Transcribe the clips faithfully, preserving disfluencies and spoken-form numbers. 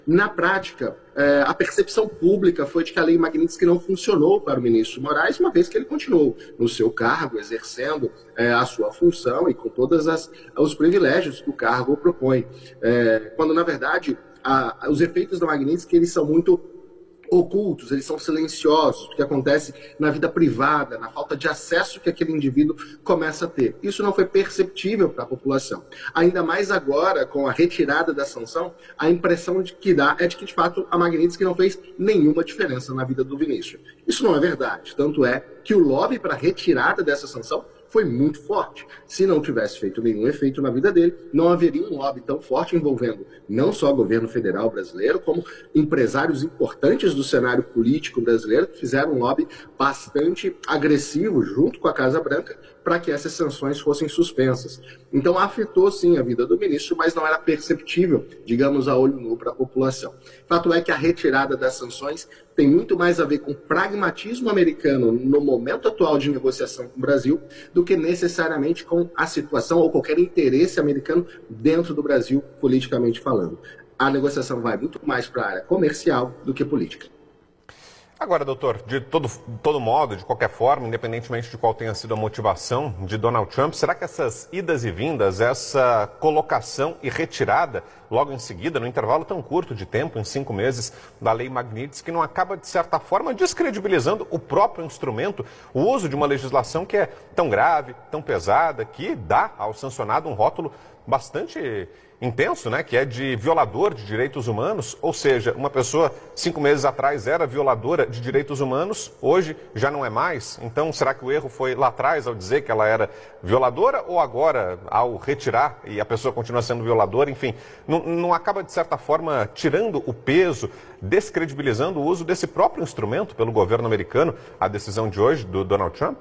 Na prática, é, a percepção pública foi de que a Lei Magnitsky não funcionou para o ministro Moraes, uma vez que ele continuou no seu cargo, exercendo é, a sua função e com todos os privilégios que o cargo propõe. É, quando, na verdade, a, os efeitos da Magnitsky eles são muito ocultos, eles são silenciosos, o que acontece na vida privada, na falta de acesso que aquele indivíduo começa a ter. Isso não foi perceptível para a população. Ainda mais agora, com a retirada da sanção, a impressão de que dá é de que, de fato, a Magnitsky não fez nenhuma diferença na vida do Vinícius. Isso não é verdade. Tanto é que o lobby para a retirada dessa sanção foi muito forte. Se não tivesse feito nenhum efeito na vida dele, não haveria um lobby tão forte envolvendo não só o governo federal brasileiro, como empresários importantes do cenário político brasileiro que fizeram um lobby bastante agressivo junto com a Casa Branca para que essas sanções fossem suspensas. Então afetou sim a vida do ministro, mas não era perceptível, digamos, a olho nu para a população. Fato é que a retirada das sanções tem muito mais a ver com pragmatismo americano no momento atual de negociação com o Brasil do que necessariamente com a situação ou qualquer interesse americano dentro do Brasil, politicamente falando. A negociação vai muito mais para a área comercial do que política. Agora, doutor, de todo, todo modo, de qualquer forma, independentemente de qual tenha sido a motivação de Donald Trump, será que essas idas e vindas, essa colocação e retirada, logo em seguida, no intervalo tão curto de tempo, em cinco meses, da Lei Magnitsky, não acaba, de certa forma, descredibilizando o próprio instrumento, o uso de uma legislação que é tão grave, tão pesada, que dá ao sancionado um rótulo bastante intenso, né, que é de violador de direitos humanos, ou seja, uma pessoa cinco meses atrás era violadora de direitos humanos, hoje já não é mais. Então, será que o erro foi lá atrás ao dizer que ela era violadora ou agora ao retirar e a pessoa continua sendo violadora? Enfim, não, não acaba de certa forma tirando o peso, descredibilizando o uso desse próprio instrumento pelo governo americano, a decisão de hoje do Donald Trump?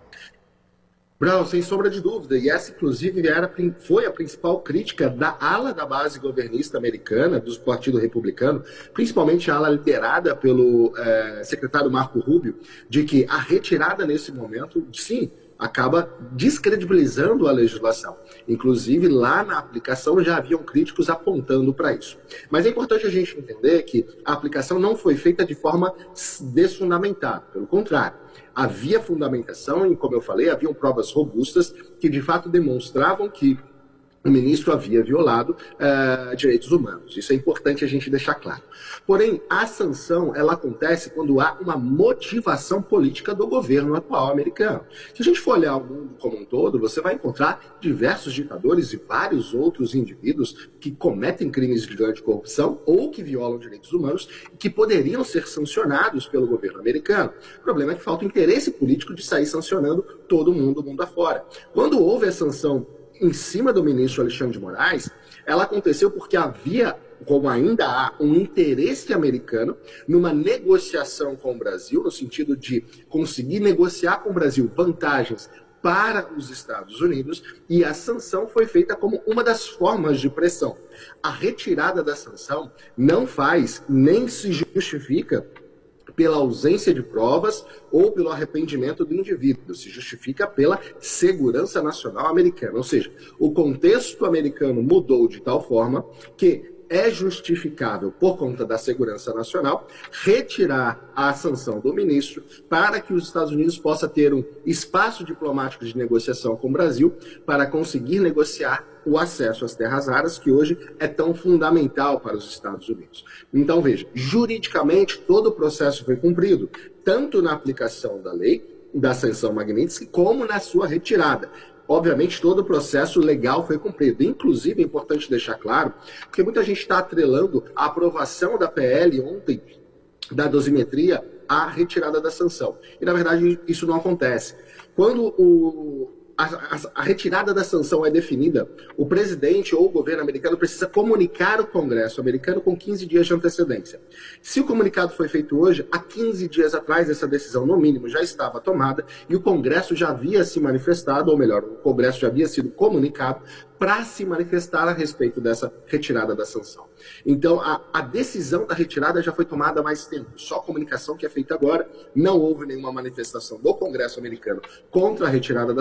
Brown, sem sombra de dúvida, e essa inclusive era, foi a principal crítica da ala da base governista americana, do Partido Republicano, principalmente a ala liderada pelo é, secretário Marco Rubio, de que a retirada nesse momento, sim, acaba descredibilizando a legislação. Inclusive, lá na aplicação já haviam críticos apontando para isso. Mas é importante a gente entender que a aplicação não foi feita de forma desfundamentada, pelo contrário. Havia fundamentação e, como eu falei, haviam provas robustas que de fato demonstravam que o ministro havia violado uh, direitos humanos. Isso é importante a gente deixar claro. Porém, a sanção, ela acontece quando há uma motivação política do governo atual americano. Se a gente for olhar o mundo como um todo, você vai encontrar diversos ditadores e vários outros indivíduos que cometem crimes de grande corrupção ou que violam direitos humanos e que poderiam ser sancionados pelo governo americano. O problema é que falta o interesse político de sair sancionando todo mundo, mundo afora. Quando houve a sanção em cima do ministro Alexandre de Moraes, ela aconteceu porque havia, como ainda há, um interesse americano numa negociação com o Brasil, no sentido de conseguir negociar com o Brasil vantagens para os Estados Unidos, e a sanção foi feita como uma das formas de pressão. A retirada da sanção não faz, nem se justifica pela ausência de provas ou pelo arrependimento do indivíduo, se justifica pela segurança nacional americana. Ou seja, o contexto americano mudou de tal forma que é justificável, por conta da segurança nacional, retirar a sanção do ministro para que os Estados Unidos possam ter um espaço diplomático de negociação com o Brasil para conseguir negociar o acesso às terras raras, que hoje é tão fundamental para os Estados Unidos. Então, veja, juridicamente, todo o processo foi cumprido, tanto na aplicação da lei, da sanção Magnitsky, como na sua retirada. Obviamente, todo o processo legal foi cumprido. Inclusive, é importante deixar claro, porque muita gente está atrelando a aprovação da P L ontem, da dosimetria, à retirada da sanção. E, na verdade, isso não acontece. Quando o... A, a, a retirada da sanção é definida, o presidente ou o governo americano precisa comunicar o Congresso americano com quinze dias de antecedência. Se o comunicado foi feito hoje, há quinze dias atrás essa decisão, no mínimo, já estava tomada e o Congresso já havia se manifestado, ou melhor, o Congresso já havia sido comunicado para se manifestar a respeito dessa retirada da sanção. Então, a, a decisão da retirada já foi tomada há mais tempo. Só a comunicação que é feita agora, não houve nenhuma manifestação do Congresso americano contra a retirada da sentença,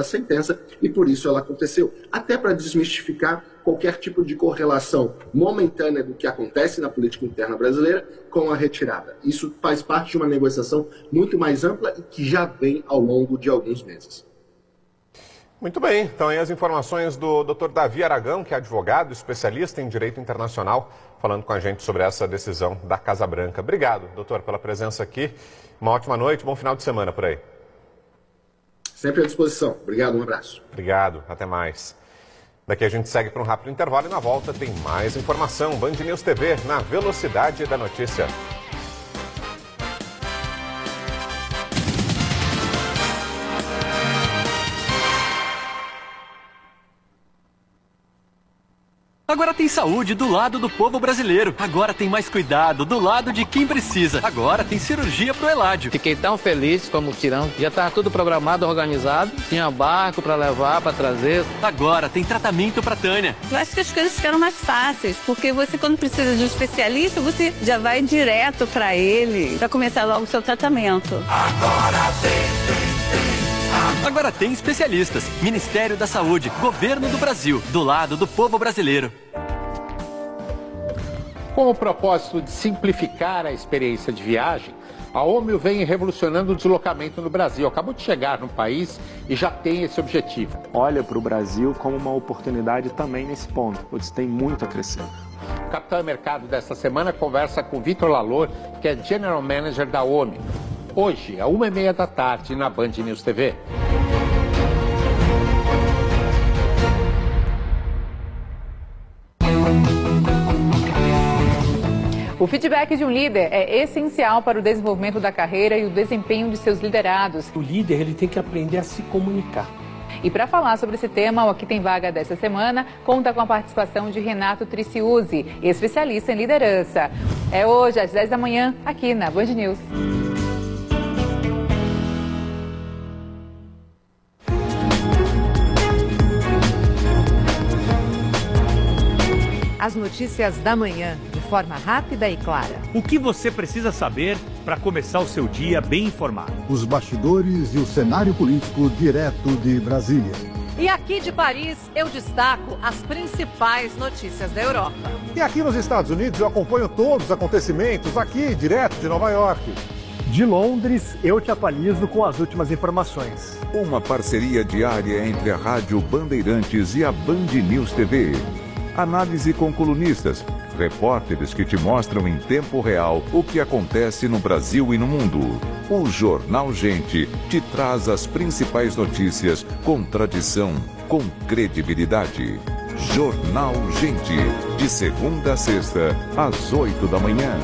doença e por isso ela aconteceu. Até para desmistificar qualquer tipo de correlação momentânea do que acontece na política interna brasileira com a retirada. Isso faz parte de uma negociação muito mais ampla e que já vem ao longo de alguns meses. Muito bem, então aí as informações do doutor Davi Aragão, que é advogado, especialista em direito internacional, falando com a gente sobre essa decisão da Casa Branca. Obrigado, doutor, pela presença aqui. Uma ótima noite, bom final de semana por aí. Sempre à disposição. Obrigado, um abraço. Obrigado, até mais. Daqui a gente segue para um rápido intervalo e na volta tem mais informação. Band News T V, na velocidade da notícia. Agora tem saúde do lado do povo brasileiro. Agora tem mais cuidado do lado de quem precisa. Agora tem cirurgia pro Eládio. Fiquei tão feliz como tirão. Já estava tudo programado, organizado. Tinha barco para levar, para trazer. Agora tem tratamento pra Tânia. Eu acho que as coisas ficaram mais fáceis, porque você, quando precisa de um especialista, você já vai direto para ele, para começar logo o seu tratamento. Agora tem, tem, tem. Agora tem especialistas. Ministério da Saúde, Governo do Brasil, do lado do povo brasileiro. Com o propósito de simplificar a experiência de viagem, a Omio vem revolucionando o deslocamento no Brasil. Acabou de chegar no país e já tem esse objetivo. Olha para o Brasil como uma oportunidade também nesse ponto, pois tem muito a crescer. O Capitão Mercado desta semana conversa com Vitor Lalor, que é General Manager da Omio. Hoje, às uma e meia da tarde, na Band News T V. O feedback de um líder é essencial para o desenvolvimento da carreira e o desempenho de seus liderados. O líder ele tem que aprender a se comunicar. E para falar sobre esse tema, o Aqui Tem Vaga dessa semana conta com a participação de Renato Triciuzzi, especialista em liderança. É hoje, às dez da manhã, aqui na Band News. As notícias da manhã, de forma rápida e clara. O que você precisa saber para começar o seu dia bem informado. Os bastidores e o cenário político direto de Brasília. E aqui de Paris, eu destaco as principais notícias da Europa. E aqui nos Estados Unidos, eu acompanho todos os acontecimentos aqui, direto de Nova York. De Londres, eu te atualizo com as últimas informações. Uma parceria diária entre a Rádio Bandeirantes e a Band News T V. Análise com colunistas, repórteres que te mostram em tempo real o que acontece no Brasil e no mundo. O Jornal Gente te traz as principais notícias com tradição, com credibilidade. Jornal Gente, de segunda a sexta, às oito da manhã.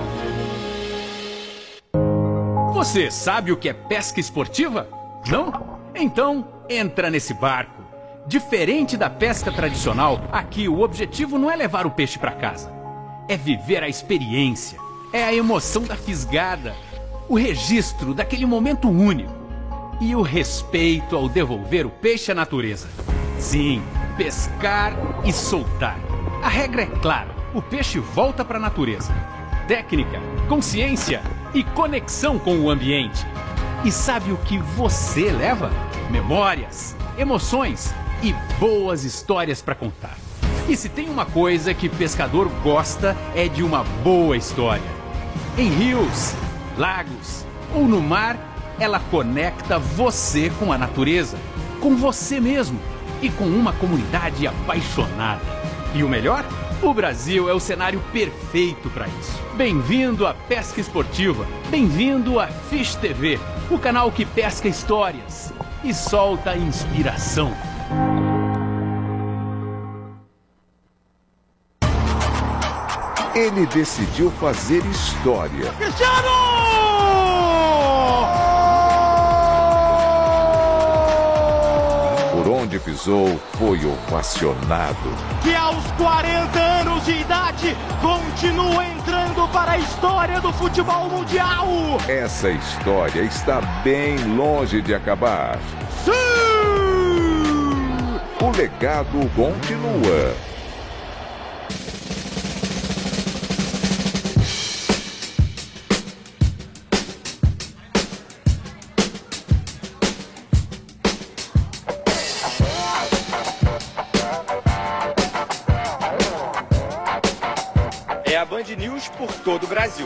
Você sabe o que é pesca esportiva? Não? Então, entra nesse barco. Diferente da pesca tradicional, aqui o objetivo não é levar o peixe para casa. É viver a experiência, é a emoção da fisgada, o registro daquele momento único e o respeito ao devolver o peixe à natureza. Sim, pescar e soltar. A regra é clara, o peixe volta para a natureza. Técnica, consciência e conexão com o ambiente. E sabe o que você leva? Memórias, emoções e boas histórias para contar. E se tem uma coisa que pescador gosta, é de uma boa história. Em rios, lagos ou no mar, ela conecta você com a natureza, com você mesmo e com uma comunidade apaixonada. E o melhor? O Brasil é o cenário perfeito para isso. Bem-vindo à Pesca Esportiva, bem-vindo à Fish T V, o canal que pesca histórias e solta inspiração. Ele decidiu fazer história. Cristiano! Por onde pisou, foi ovacionado. Que aos quarenta anos de idade, continua entrando para a história do futebol mundial. Essa história está bem longe de acabar. Sim! O legado continua. Brasil.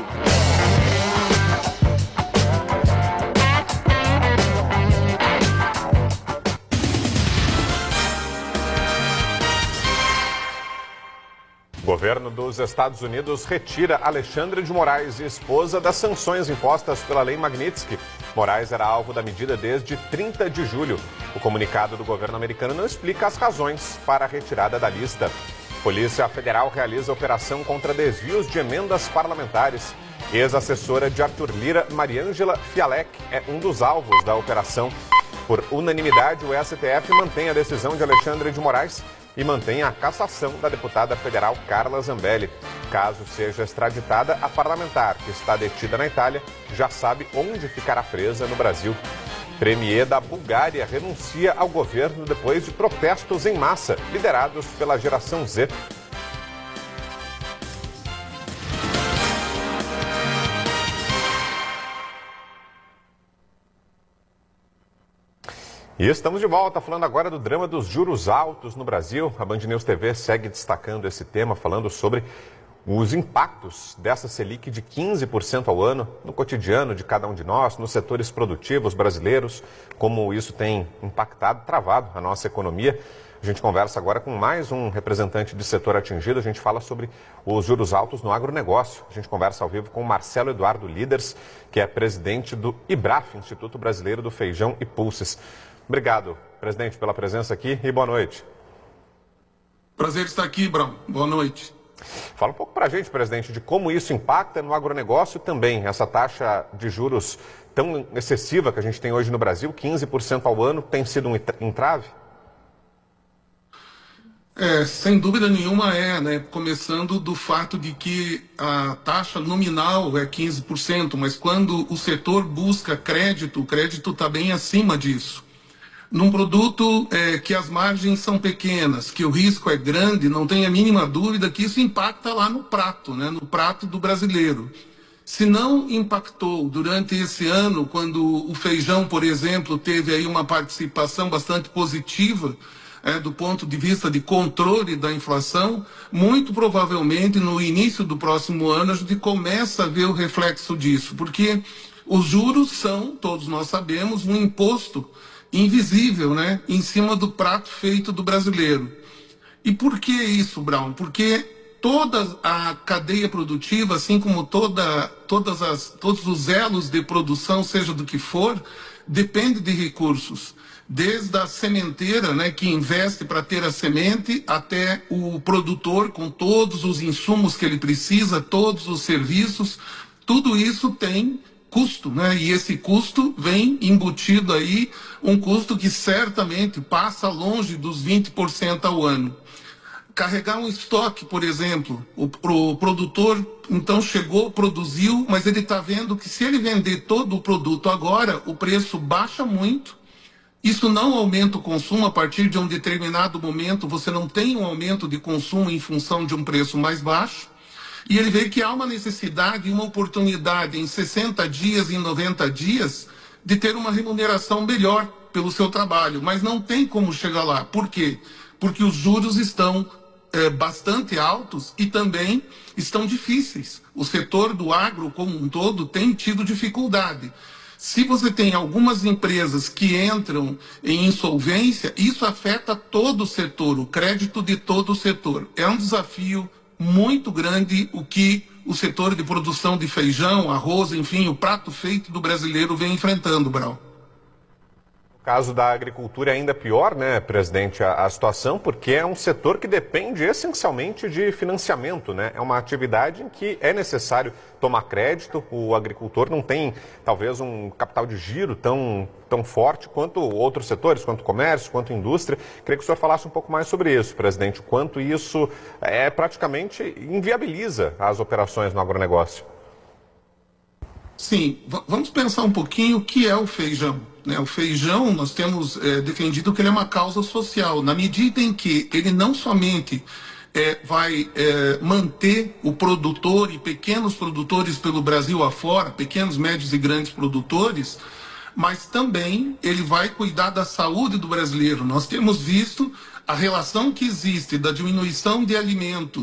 O governo dos Estados Unidos retira Alexandre de Moraes, esposa, das sanções impostas pela Lei Magnitsky. Moraes era alvo da medida desde trinta de julho. O comunicado do governo americano não explica as razões para a retirada da lista. Polícia Federal realiza operação contra desvios de emendas parlamentares. Ex-assessora de Arthur Lira, Mariângela Fialek, é um dos alvos da operação. Por unanimidade, o S T F mantém a decisão de Alexandre de Moraes e mantém a cassação da deputada federal Carla Zambelli. Caso seja extraditada, a parlamentar, que está detida na Itália, já sabe onde ficará presa no Brasil. Premier da Bulgária renuncia ao governo depois de protestos em massa, liderados pela geração Z. E estamos de volta, falando agora do drama dos juros altos no Brasil. A Band News T V segue destacando esse tema, falando sobre os impactos dessa Selic de quinze por cento ao ano no cotidiano de cada um de nós, nos setores produtivos brasileiros, como isso tem impactado, travado a nossa economia. A gente conversa agora com mais um representante de setor atingido. A gente fala sobre os juros altos no agronegócio. A gente conversa ao vivo com o Marcelo Eduardo Líderes, que é presidente do IBRAF, Instituto Brasileiro do Feijão e Pulses. Obrigado, presidente, pela presença aqui e boa noite. Prazer estar aqui, Brão. Boa noite. Fala um pouco para a gente, presidente, de como isso impacta no agronegócio também, essa taxa de juros tão excessiva que a gente tem hoje no Brasil, quinze por cento ao ano, tem sido um entrave? É, sem dúvida nenhuma é, né? Começando do fato de que a taxa nominal é quinze por cento, mas quando o setor busca crédito, o crédito está bem acima disso. Num produto é, que as margens são pequenas, que o risco é grande, não tem a mínima dúvida que isso impacta lá no prato, né? No prato do brasileiro. Se não impactou durante esse ano, quando o feijão, por exemplo, teve aí uma participação bastante positiva, É, do ponto de vista de controle da inflação, muito provavelmente no início do próximo ano a gente começa a ver o reflexo disso, porque os juros são, todos nós sabemos, um imposto invisível, né, em cima do prato feito do brasileiro. E por que isso, Brown? Porque toda a cadeia produtiva, assim como toda, todas as, todos os elos de produção, seja do que for, depende de recursos. Desde a sementeira, né, que investe para ter a semente, até o produtor com todos os insumos que ele precisa, todos os serviços, tudo isso tem custo, né? E esse custo vem embutido aí, um custo que certamente passa longe dos vinte por cento ao ano. Carregar um estoque, por exemplo, o, o produtor então chegou, produziu, mas ele está vendo que se ele vender todo o produto agora, o preço baixa muito. Isso não aumenta o consumo. A partir de um determinado momento, você não tem um aumento de consumo em função de um preço mais baixo. E ele vê que há uma necessidade e uma oportunidade em sessenta dias, em noventa dias, de ter uma remuneração melhor pelo seu trabalho. Mas não tem como chegar lá. Por quê? Porque os juros estão é, bastante altos e também estão difíceis. O setor do agro como um todo tem tido dificuldade. Se você tem algumas empresas que entram em insolvência, isso afeta todo o setor, o crédito de todo o setor. É um desafio muito grande o que o setor de produção de feijão, arroz, enfim, o prato feito do brasileiro vem enfrentando, Brau. No caso da agricultura é ainda pior, né, presidente, a, a situação, porque é um setor que depende essencialmente de financiamento, né? É uma atividade em que é necessário tomar crédito, o agricultor não tem, talvez, um capital de giro tão, tão forte quanto outros setores, quanto o comércio, quanto a indústria. Queria que o senhor falasse um pouco mais sobre isso, presidente, o quanto isso é, praticamente inviabiliza as operações no agronegócio. Sim, vamos pensar um pouquinho o que é o feijão. Né? O feijão, nós temos é, defendido que ele é uma causa social, na medida em que ele não somente é, vai é, manter o produtor e pequenos produtores pelo Brasil afora, pequenos, médios e grandes produtores, mas também ele vai cuidar da saúde do brasileiro. Nós temos visto a relação que existe da diminuição de alimentos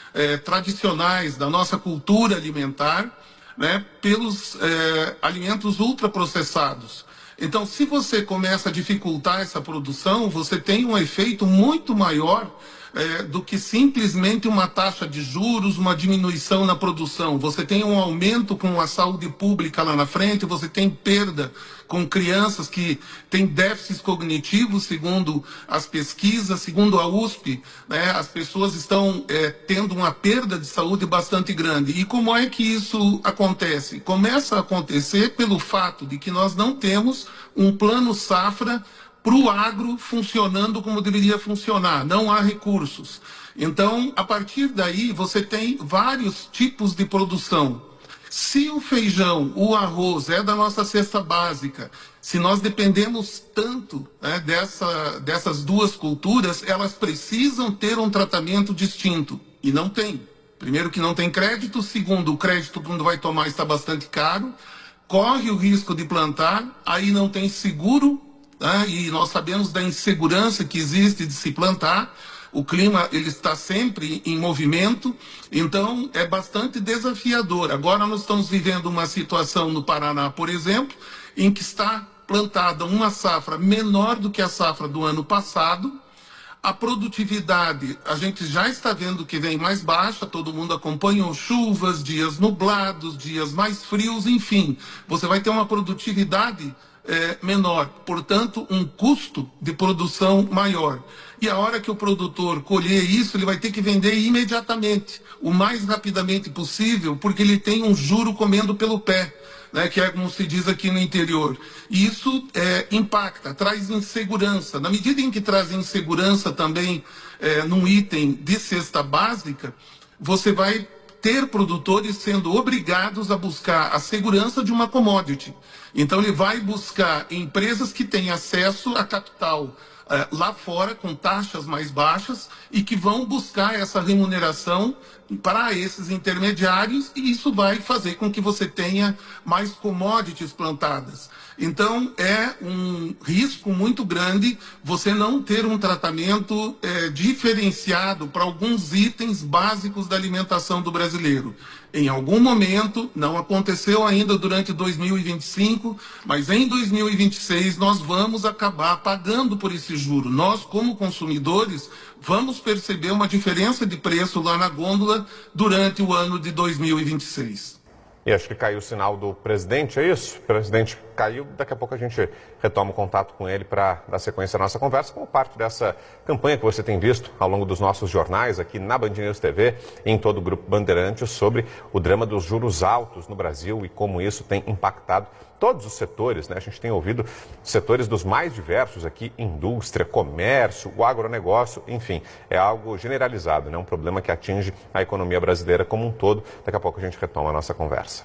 é, tradicionais da nossa cultura alimentar, né, pelos é, alimentos ultraprocessados. Então, se você começa a dificultar essa produção, você tem um efeito muito maior é, do que simplesmente uma taxa de juros, uma diminuição na produção. Você tem um aumento com a saúde pública lá na frente, você tem perda com crianças que têm déficits cognitivos, segundo as pesquisas, segundo a U S P, né, as pessoas estão é, tendo uma perda de saúde bastante grande. E como é que isso acontece? Começa a acontecer pelo fato de que nós não temos um plano safra para o agro funcionando como deveria funcionar, não há recursos. Então, a partir daí, você tem vários tipos de produção. Se o feijão, o arroz é da nossa cesta básica, se nós dependemos tanto, né, dessa, dessas duas culturas, elas precisam ter um tratamento distinto, e não tem. Primeiro que não tem crédito, segundo, o crédito quando vai tomar está bastante caro, corre o risco de plantar, aí não tem seguro, né, e nós sabemos da insegurança que existe de se plantar. O clima ele está sempre em movimento, então é bastante desafiador. Agora nós estamos vivendo uma situação no Paraná, por exemplo, em que está plantada uma safra menor do que a safra do ano passado. A produtividade, a gente já está vendo que vem mais baixa, todo mundo acompanhou chuvas, dias nublados, dias mais frios, enfim. Você vai ter uma produtividade é, menor, portanto, um custo de produção maior. E a hora que o produtor colher isso, ele vai ter que vender imediatamente, o mais rapidamente possível, porque ele tem um juro comendo pelo pé, né, que é como se diz aqui no interior. E isso é, impacta, traz insegurança. Na medida em que traz insegurança também é, num item de cesta básica, você vai ter produtores sendo obrigados a buscar a segurança de uma commodity. Então ele vai buscar empresas que têm acesso a capital uh, lá fora, com taxas mais baixas, e que vão buscar essa remuneração para esses intermediários, e isso vai fazer com que você tenha mais commodities plantadas. Então é um risco muito grande você não ter um tratamento é, diferenciado para alguns itens básicos da alimentação do brasileiro. Em algum momento, não aconteceu ainda durante dois mil e vinte e cinco, mas em dois mil e vinte e seis nós vamos acabar pagando por esse juro. Nós, como consumidores, vamos perceber uma diferença de preço lá na gôndola durante o ano de dois mil e vinte e seis. E acho que caiu o sinal do presidente, é isso? O presidente caiu, daqui a pouco a gente retoma o contato com ele para dar sequência à nossa conversa, como parte dessa campanha que você tem visto ao longo dos nossos jornais, aqui na Band News T V e em todo o Grupo Bandeirantes, sobre o drama dos juros altos no Brasil e como isso tem impactado todos os setores, né? A gente tem ouvido setores dos mais diversos aqui, indústria, comércio, o agronegócio, enfim, é algo generalizado, né? Um problema que atinge a economia brasileira como um todo. Daqui a pouco a gente retoma a nossa conversa.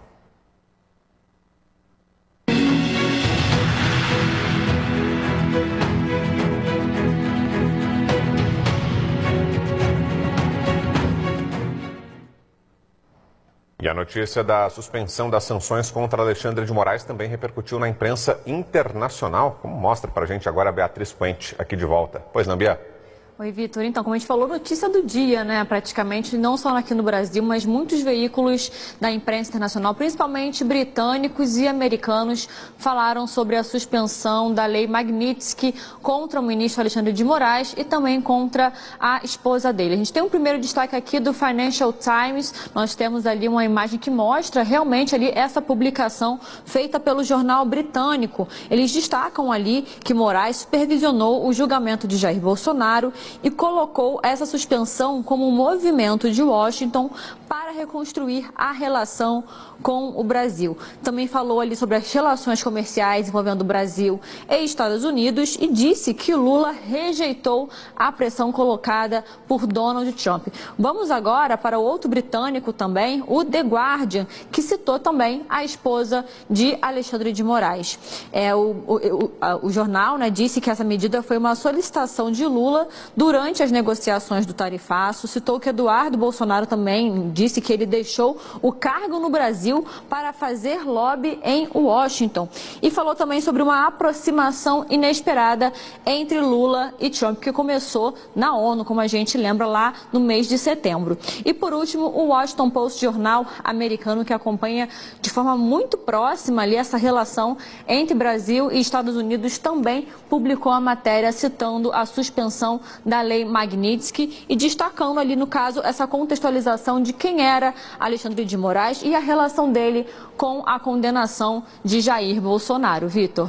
E a notícia da suspensão das sanções contra Alexandre de Moraes também repercutiu na imprensa internacional, como mostra para a gente agora a Beatriz Puente, aqui de volta. Pois não, Bia? Oi, Vitor. Então, como a gente falou, notícia do dia, né? Praticamente, não só aqui no Brasil, mas muitos veículos da imprensa internacional, principalmente britânicos e americanos, falaram sobre a suspensão da lei Magnitsky contra o ministro Alexandre de Moraes e também contra a esposa dele. A gente tem um primeiro destaque aqui do Financial Times. Nós temos ali uma imagem que mostra realmente ali essa publicação feita pelo jornal britânico. Eles destacam ali que Moraes supervisionou o julgamento de Jair Bolsonaro e colocou essa suspensão como um movimento de Washington para reconstruir a relação com o Brasil. Também falou ali sobre as relações comerciais envolvendo o Brasil e Estados Unidos e disse que Lula rejeitou a pressão colocada por Donald Trump. Vamos agora para o outro britânico também, o The Guardian, que citou também a esposa de Alexandre de Moraes. É, o, o, o, o jornal, né, disse que essa medida foi uma solicitação de Lula durante as negociações do tarifaço. Citou que Eduardo Bolsonaro também disse que ele deixou o cargo no Brasil para fazer lobby em Washington. E falou também sobre uma aproximação inesperada entre Lula e Trump, que começou na ONU, como a gente lembra, lá no mês de setembro. E por último, o Washington Post, jornal americano que acompanha de forma muito próxima ali essa relação entre Brasil e Estados Unidos, também publicou a matéria citando a suspensão da lei Magnitsky e destacando ali, no caso, essa contextualização de quem era Alexandre de Moraes e a relação dele com a condenação de Jair Bolsonaro. Vitor.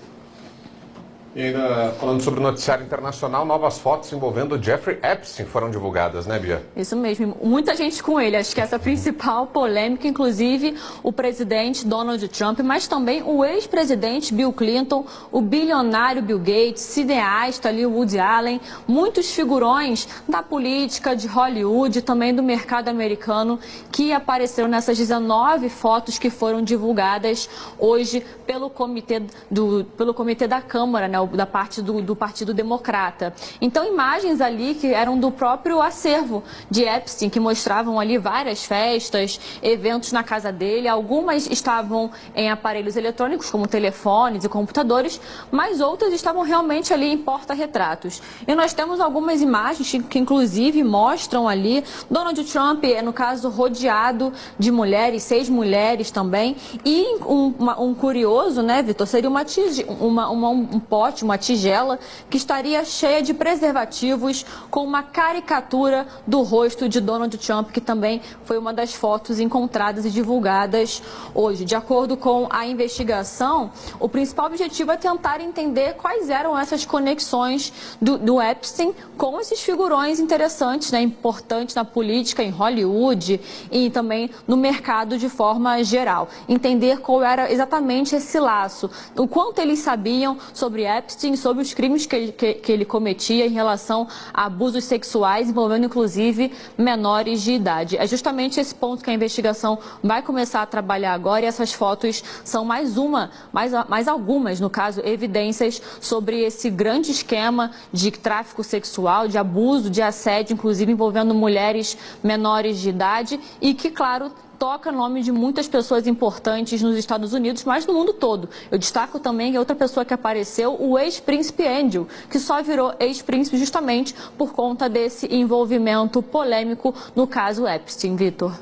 E ainda falando sobre o noticiário internacional, novas fotos envolvendo Jeffrey Epstein foram divulgadas, né, Bia? Isso mesmo, muita gente com ele. Acho que essa é a principal polêmica, inclusive o presidente Donald Trump, mas também o ex-presidente Bill Clinton, o bilionário Bill Gates, cineasta ali, Woody Allen, muitos figurões da política, de Hollywood e também do mercado americano que apareceram nessas dezenove fotos que foram divulgadas hoje pelo comitê, do, pelo comitê da Câmara, né? Da parte do, do Partido Democrata. Então, imagens ali que eram do próprio acervo de Epstein, que mostravam ali várias festas, eventos na casa dele. Algumas estavam em aparelhos eletrônicos, como telefones e computadores, mas outras estavam realmente ali em porta-retratos. E nós temos algumas imagens que, inclusive, mostram ali Donald Trump, no caso, rodeado de mulheres, seis mulheres também. E um, uma, um curioso, né, Vitor, seria uma, uma, uma, um pote, uma tigela que estaria cheia de preservativos com uma caricatura do rosto de Donald Trump, que também foi uma das fotos encontradas e divulgadas hoje. De acordo com a investigação, o principal objetivo é tentar entender quais eram essas conexões do, do Epstein com esses figurões interessantes, né, importantes na política, em Hollywood e também no mercado de forma geral. Entender qual era exatamente esse laço, o quanto eles sabiam sobre Epstein, sobre os crimes que ele, que, que ele cometia em relação a abusos sexuais, envolvendo inclusive menores de idade. É justamente esse ponto que a investigação vai começar a trabalhar agora, e essas fotos são mais uma, mais, mais algumas, no caso, evidências sobre esse grande esquema de tráfico sexual, de abuso, de assédio, inclusive envolvendo mulheres menores de idade, e que, claro, toca nome de muitas pessoas importantes nos Estados Unidos, mas no mundo todo. Eu destaco também outra pessoa que apareceu, o ex-príncipe Andrew, que só virou ex-príncipe justamente por conta desse envolvimento polêmico no caso Epstein. Vitor.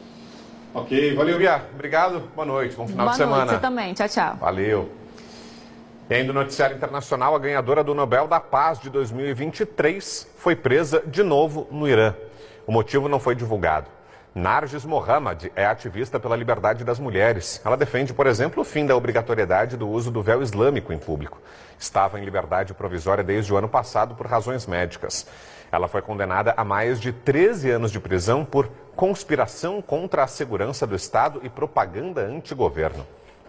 Ok, valeu, Bia. Obrigado, boa noite, bom final boa de semana. Boa noite, você também. Tchau, tchau. Valeu. E ainda no noticiário internacional, a ganhadora do Nobel da Paz de dois mil e vinte e três foi presa de novo no Irã. O motivo não foi divulgado. Narges Mohammad é ativista pela liberdade das mulheres. Ela defende, por exemplo, o fim da obrigatoriedade do uso do véu islâmico em público. Estava em liberdade provisória desde o ano passado por razões médicas. Ela foi condenada a mais de treze anos de prisão por conspiração contra a segurança do Estado e propaganda antigoverno.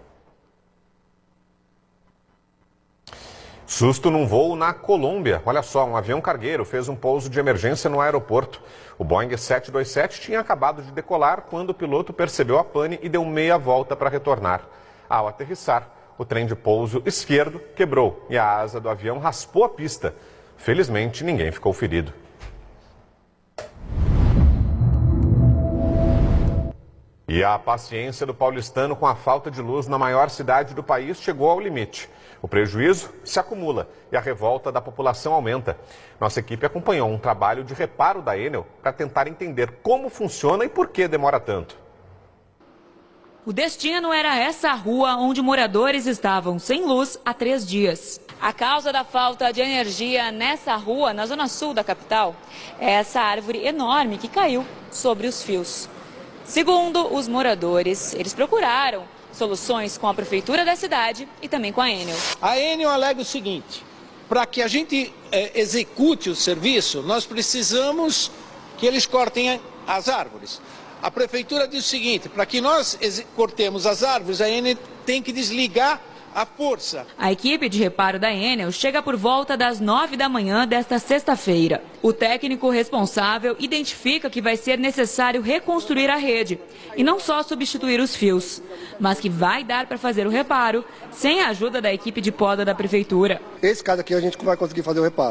Susto num voo na Colômbia. Olha só, um avião cargueiro fez um pouso de emergência no aeroporto. O Boeing sete dois sete tinha acabado de decolar quando o piloto percebeu a pane e deu meia volta para retornar. Ao aterrissar, o trem de pouso esquerdo quebrou e a asa do avião raspou a pista. Felizmente, ninguém ficou ferido. E a paciência do paulistano com a falta de luz na maior cidade do país chegou ao limite. O prejuízo se acumula e a revolta da população aumenta. Nossa equipe acompanhou um trabalho de reparo da Enel para tentar entender como funciona e por que demora tanto. O destino era essa rua onde moradores estavam sem luz há três dias. A causa da falta de energia nessa rua, na zona sul da capital, é essa árvore enorme que caiu sobre os fios. Segundo os moradores, eles procuraram soluções com a prefeitura da cidade e também com a Enel. A Enel alega o seguinte: para que a gente é, execute o serviço, nós precisamos que eles cortem as árvores. A prefeitura diz o seguinte: para que nós cortemos as árvores, a Enel tem que desligar a força. A equipe de reparo da Enel chega por volta das nove da manhã desta sexta-feira. O técnico responsável identifica que vai ser necessário reconstruir a rede e não só substituir os fios, mas que vai dar para fazer o reparo sem a ajuda da equipe de poda da prefeitura. Esse caso aqui a gente vai conseguir fazer o reparo.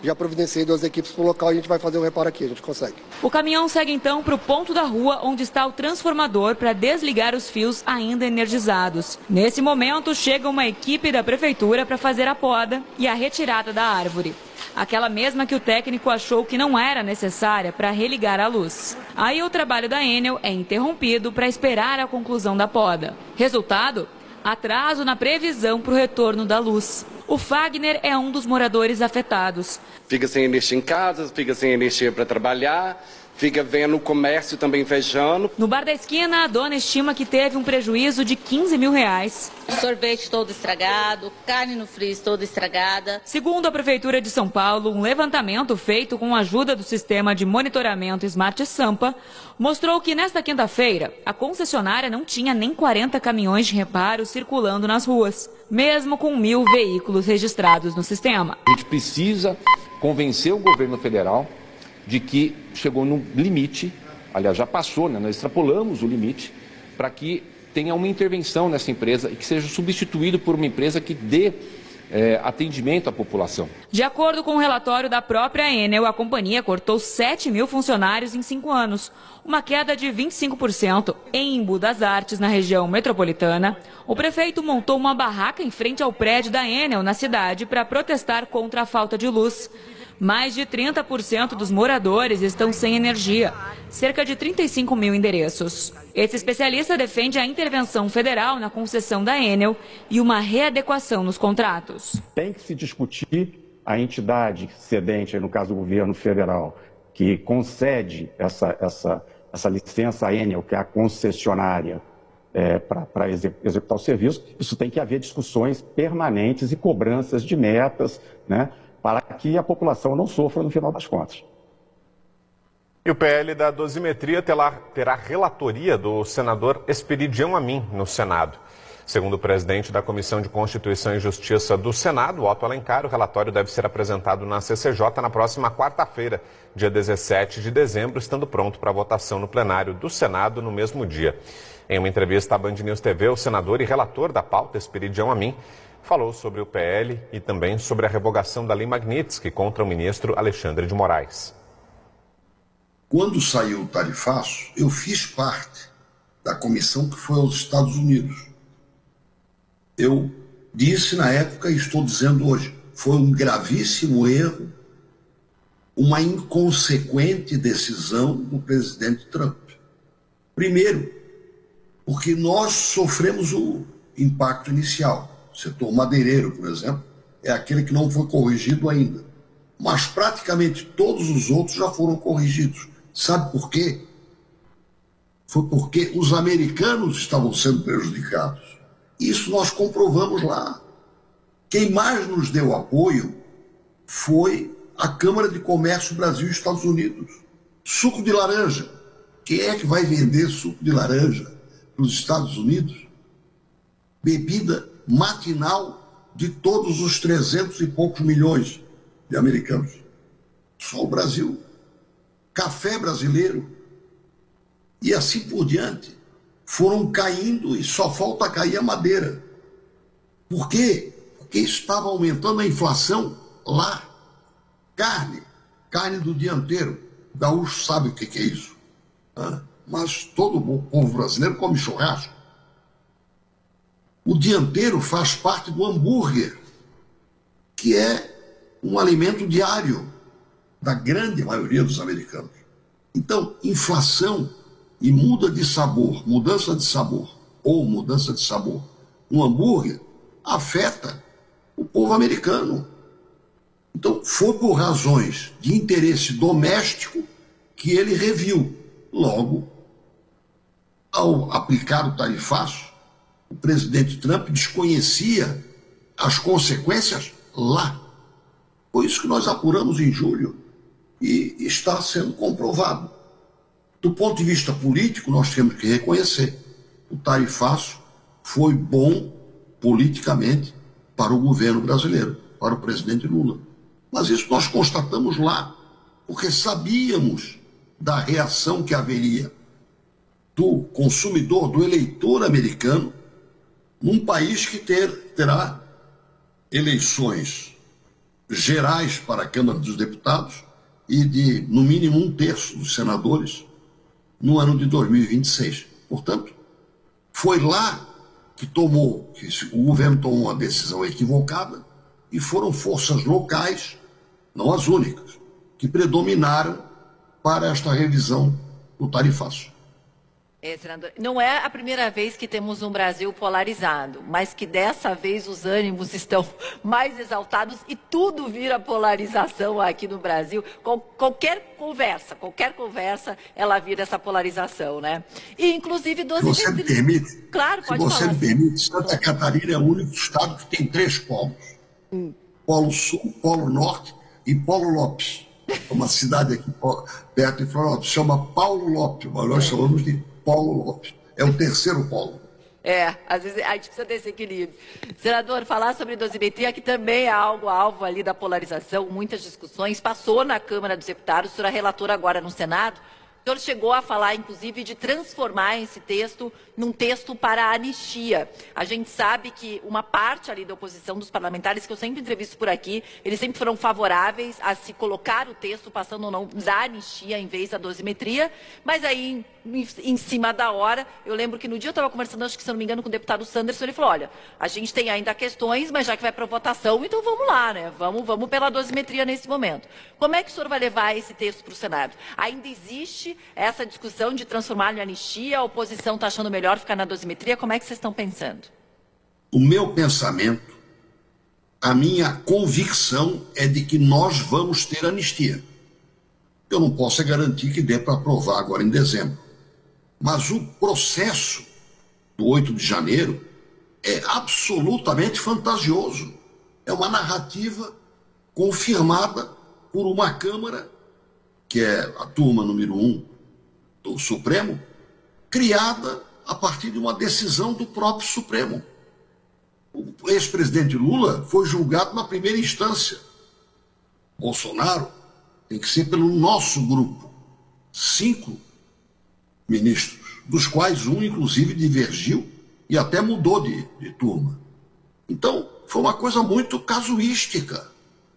já providenciei duas equipes para o local e a gente vai fazer o reparo aqui, a gente consegue. O caminhão segue então para o ponto da rua onde está o transformador para desligar os fios ainda energizados. Nesse momento, chega uma equipe da prefeitura para fazer a poda e a retirada da árvore. Aquela mesma que o técnico achou que não era necessária para religar a luz. Aí o trabalho da Enel é interrompido para esperar a conclusão da poda. Resultado? Atraso na previsão para o retorno da luz. O Fagner é um dos moradores afetados. Fica sem energia em casa, fica sem energia para trabalhar, fica vendo o comércio também fechando. No bar da esquina, a dona estima que teve um prejuízo de quinze mil reais. Sorvete todo estragado, carne no freezer toda estragada. Segundo a Prefeitura de São Paulo, um levantamento feito com a ajuda do sistema de monitoramento Smart Sampa mostrou que nesta quinta-feira a concessionária não tinha nem quarenta caminhões de reparo circulando nas ruas, mesmo com mil veículos registrados no sistema. A gente precisa convencer o governo federal de que chegou no limite, aliás, já passou, né? Nós extrapolamos o limite, para que tenha uma intervenção nessa empresa e que seja substituído por uma empresa que dê é, atendimento à população. De acordo com o relatório da própria Enel, a companhia cortou sete mil funcionários em cinco anos, uma queda de vinte e cinco por cento. Em Embu das Artes, na região metropolitana, o prefeito montou uma barraca em frente ao prédio da Enel na cidade para protestar contra a falta de luz. Mais de trinta por cento dos moradores estão sem energia, cerca de trinta e cinco mil endereços. Esse especialista defende a intervenção federal na concessão da Enel e uma readequação nos contratos. Tem que se discutir a entidade cedente, no caso do governo federal, que concede essa, essa, essa licença à Enel, que é a concessionária, é, para executar o serviço. Isso tem que haver discussões permanentes e cobranças de metas, né, para que a população não sofra no final das contas. E o P L da dosimetria terá, terá relatoria do senador Esperidião Amin no Senado. Segundo o presidente da Comissão de Constituição e Justiça do Senado, Otto Alencar, o relatório deve ser apresentado na C C J na próxima quarta-feira, dia dezessete de dezembro, estando pronto para votação no plenário do Senado no mesmo dia. Em uma entrevista à Band News T V, o senador e relator da pauta, Esperidião Amin, falou sobre o P L e também sobre a revogação da Lei Magnitsky contra o ministro Alexandre de Moraes. Quando saiu o tarifaço, eu fiz parte da comissão que foi aos Estados Unidos. Eu disse na época e estou dizendo hoje, foi um gravíssimo erro, uma inconsequente decisão do presidente Trump. Primeiro, porque nós sofremos o impacto inicial. O setor madeireiro, por exemplo, é aquele que não foi corrigido ainda. Mas praticamente todos os outros já foram corrigidos. Sabe por quê? Foi porque os americanos estavam sendo prejudicados. Isso nós comprovamos lá. Quem mais nos deu apoio foi a Câmara de Comércio Brasil e Estados Unidos. Suco de laranja. Quem é que vai vender suco de laranja para os Estados Unidos? Bebida matinal de todos os trezentos e poucos milhões de americanos. Só o Brasil. Café brasileiro. E assim por diante. Foram caindo e só falta cair a madeira. Por quê? Porque estava aumentando a inflação lá. Carne. Carne do dianteiro. O gaúcho sabe o que é isso. Né? Mas todo o povo brasileiro come churrasco. O dianteiro faz parte do hambúrguer, que é um alimento diário da grande maioria dos americanos. Então, inflação e muda de sabor, mudança de sabor ou mudança de sabor no hambúrguer afeta o povo americano. Então, foi por razões de interesse doméstico que ele reviu. Logo, ao aplicar o tarifaço, o presidente Trump desconhecia as consequências lá. Foi isso que nós apuramos em julho e está sendo comprovado. Do ponto de vista político, nós temos que reconhecer. O tarifaço foi bom politicamente para o governo brasileiro, para o presidente Lula. Mas isso nós constatamos lá, porque sabíamos da reação que haveria do consumidor, do eleitor americano, num país que ter, terá eleições gerais para a Câmara dos Deputados e de, no mínimo, um terço dos senadores no ano de dois mil e vinte e seis. Portanto, foi lá que tomou, que o governo tomou uma decisão equivocada e foram forças locais, não as únicas, que predominaram para esta revisão do tarifaço. É, senador, não é a primeira vez que temos um Brasil polarizado, mas que dessa vez os ânimos estão mais exaltados e tudo vira polarização aqui no Brasil. Qual, qualquer conversa, qualquer conversa, ela vira essa polarização, né? E inclusive doze... Se você me permite, claro, pode se você falar, me permite, Santa Catarina é o único estado que tem três polos. Hum. Polo Sul, Polo Norte e Polo Lopes. Uma cidade aqui perto de Florianópolis, chama Paulo Lopes, mas nós chamamos de Paulo Lopes. É o terceiro polo. É, às vezes a gente precisa desse equilíbrio. Senador, falar sobre dosimetria, que também é algo alvo ali da polarização, muitas discussões, passou na Câmara dos Deputados, o senhor é relator agora no Senado. O senhor chegou a falar, inclusive, de transformar esse texto num texto para a anistia. A gente sabe que uma parte ali da oposição dos parlamentares, que eu sempre entrevisto por aqui, eles sempre foram favoráveis a se colocar o texto passando ou não da anistia em vez da dosimetria, mas aí, em, em cima da hora, eu lembro que no dia eu estava conversando, acho que se não me engano, com o deputado Sanderson, ele falou, olha, a gente tem ainda questões, mas já que vai para votação, então vamos lá, né? Vamos, vamos pela dosimetria nesse momento. Como é que o senhor vai levar esse texto para o Senado? Ainda existe essa discussão de transformar em anistia? A oposição está achando melhor ficar na dosimetria? Como é que vocês estão pensando? O meu pensamento, a minha convicção é de que nós vamos ter anistia. Eu não posso garantir que dê para aprovar agora em dezembro. Mas o processo do oito de janeiro é absolutamente fantasioso. É uma narrativa confirmada por uma Câmara, que é a turma número um do Supremo, criada a partir de uma decisão do próprio Supremo. O ex-presidente Lula foi julgado na primeira instância. Bolsonaro tem que ser pelo nosso grupo. Cinco ministros, dos quais um, inclusive, divergiu e até mudou de, de turma. Então, foi uma coisa muito casuística,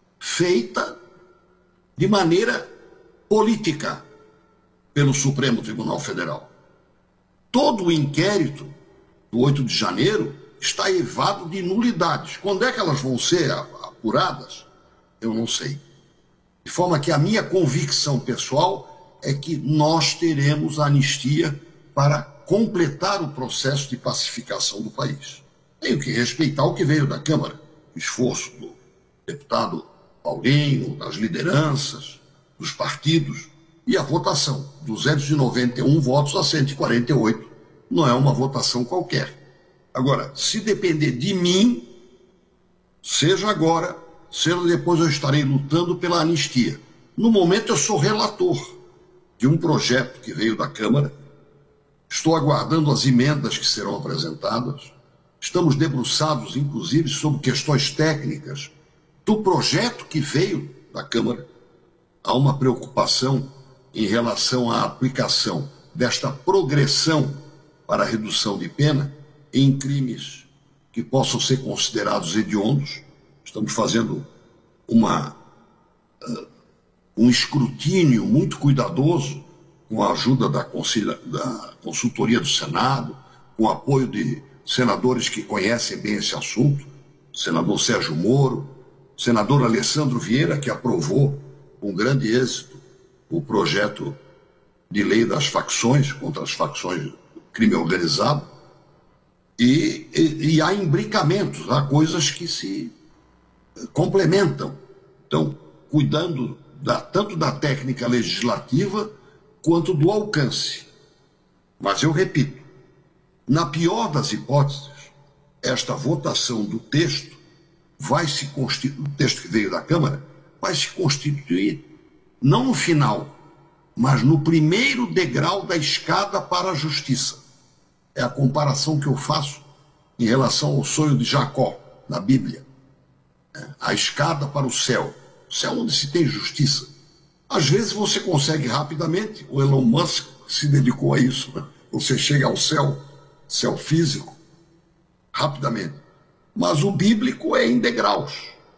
feita de maneira política pelo Supremo Tribunal Federal. Todo o inquérito do oito de janeiro está eivado de nulidades. Quando é que elas vão ser apuradas? Eu não sei. De forma que a minha convicção pessoal é que nós teremos a anistia para completar o processo de pacificação do país. Tenho que respeitar o que veio da Câmara, o esforço do deputado Paulinho, das lideranças, dos partidos, e a votação, duzentos e noventa e um votos a cento e quarenta e oito, não é uma votação qualquer. Agora, se depender de mim, seja agora, seja depois, eu estarei lutando pela anistia. No momento, eu sou relator de um projeto que veio da Câmara, estou aguardando as emendas que serão apresentadas, estamos debruçados, inclusive, sobre questões técnicas do projeto que veio da Câmara. Há uma preocupação em relação à aplicação desta progressão para a redução de pena em crimes que possam ser considerados hediondos. Estamos fazendo uma, uh, um escrutínio muito cuidadoso com a ajuda da, da consultoria do Senado, com o apoio de senadores que conhecem bem esse assunto, o senador Sérgio Moro, o senador Alessandro Vieira, que aprovou com grande êxito o projeto de lei das facções, contra as facções do crime organizado, e, e, e há imbricamentos, há coisas que se complementam. Então, cuidando da, tanto da técnica legislativa quanto do alcance. Mas eu repito, na pior das hipóteses, esta votação do texto vai se constituir, o texto que veio da Câmara, vai se constituir não no final, mas no primeiro degrau da escada para a justiça. É a comparação que eu faço em relação ao sonho de Jacó, na Bíblia. A escada para o céu. O céu onde se tem justiça. Às vezes você consegue rapidamente, o Elon Musk se dedicou a isso, né? Você chega ao céu, céu físico, rapidamente. Mas o bíblico é em degraus.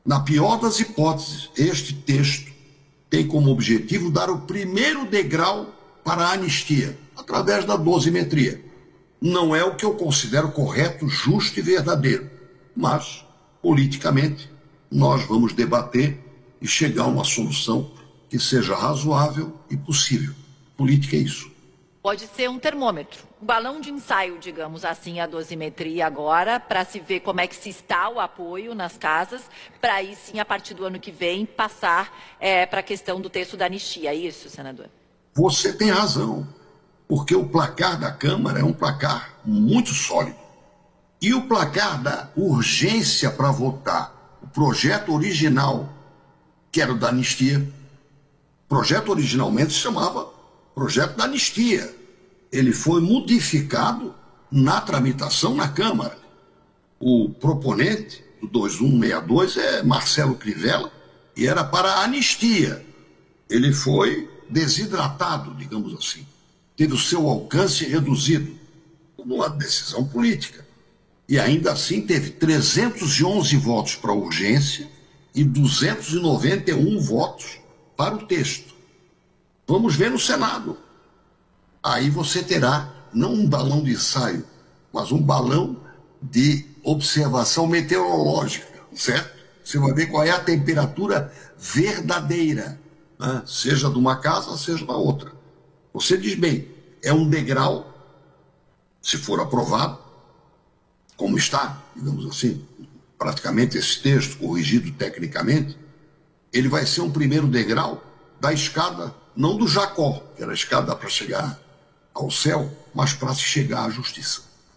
Na pior das hipóteses, este texto tem como objetivo dar o primeiro degrau para a anistia, através da dosimetria. Não é o que eu considero correto, justo e verdadeiro, mas, politicamente, nós vamos debater e chegar a uma solução que seja razoável e possível. Política é isso. Pode ser um termômetro, um balão de ensaio, digamos assim, a dosimetria agora, para se ver como é que se está o apoio nas casas, para aí sim, a partir do ano que vem, passar é, para a questão do texto da anistia. É isso, senador? Você tem razão, porque o placar da Câmara é um placar muito sólido. E o placar da urgência para votar o projeto original, que era o da anistia, o projeto originalmente se chamava Projeto da Anistia. Ele foi modificado na tramitação na Câmara. O proponente do dois mil cento e sessenta e dois é Marcelo Crivella e era para a anistia. Ele foi desidratado, digamos assim. Teve o seu alcance reduzido por uma decisão política. E ainda assim teve trezentos e onze votos para a urgência e duzentos e noventa e um votos para o texto. Vamos ver no Senado. Aí você terá, não um balão de ensaio, mas um balão de observação meteorológica, certo? Você vai ver qual é a temperatura verdadeira, né? Seja de uma casa, seja da outra. Você diz bem, é um degrau, se for aprovado, como está, digamos assim, praticamente esse texto, corrigido tecnicamente, ele vai ser um primeiro degrau da escada, não do Jacó, que era a escada para chegar ao céu, mas para se chegar à justiça.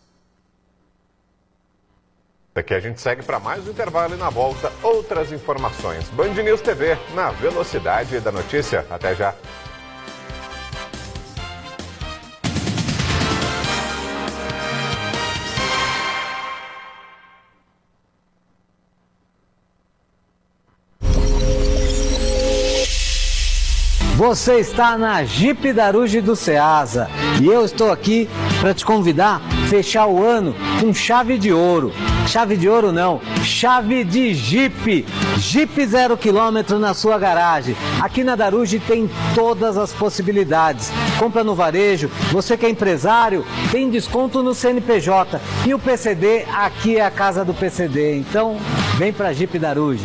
Daqui a gente segue para mais um intervalo e na volta outras informações. Band News T V, na velocidade da notícia. Até já. Você está na Jeep Daruge do Ceasa e eu estou aqui para te convidar a fechar o ano com chave de ouro. Chave de ouro não, chave de Jeep. Jeep zero quilômetro na sua garagem. Aqui na Daruge tem todas as possibilidades. Compra no varejo, você que é empresário, tem desconto no C N P J. E o P C D, aqui é a casa do P C D. Então, vem para Jeep Daruge.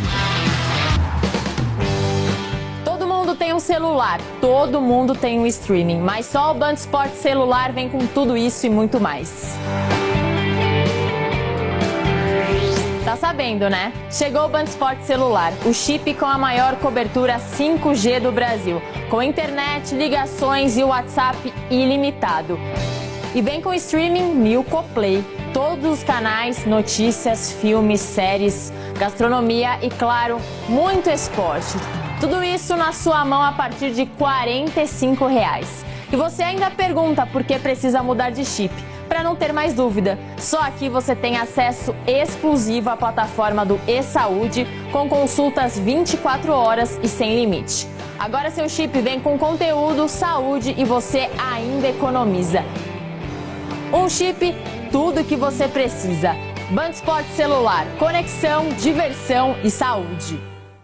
Tem um celular, todo mundo tem um streaming, mas só o Band Esporte Celular vem com tudo isso e muito mais. Tá sabendo, né? Chegou o Band Esporte Celular, o chip com a maior cobertura cinco G do Brasil, com internet, ligações e WhatsApp ilimitado. E vem com streaming Milko Play, todos os canais, notícias, filmes, séries, gastronomia e, claro, muito esporte. Tudo isso na sua mão a partir de quarenta e cinco reais. E você ainda pergunta por que precisa mudar de chip. Para não ter mais dúvida, só aqui você tem acesso exclusivo à plataforma do e-Saúde, com consultas vinte e quatro horas e sem limite. Agora seu chip vem com conteúdo, saúde e você ainda economiza. Um chip, tudo que você precisa. Band Esporte Celular, conexão, diversão e saúde.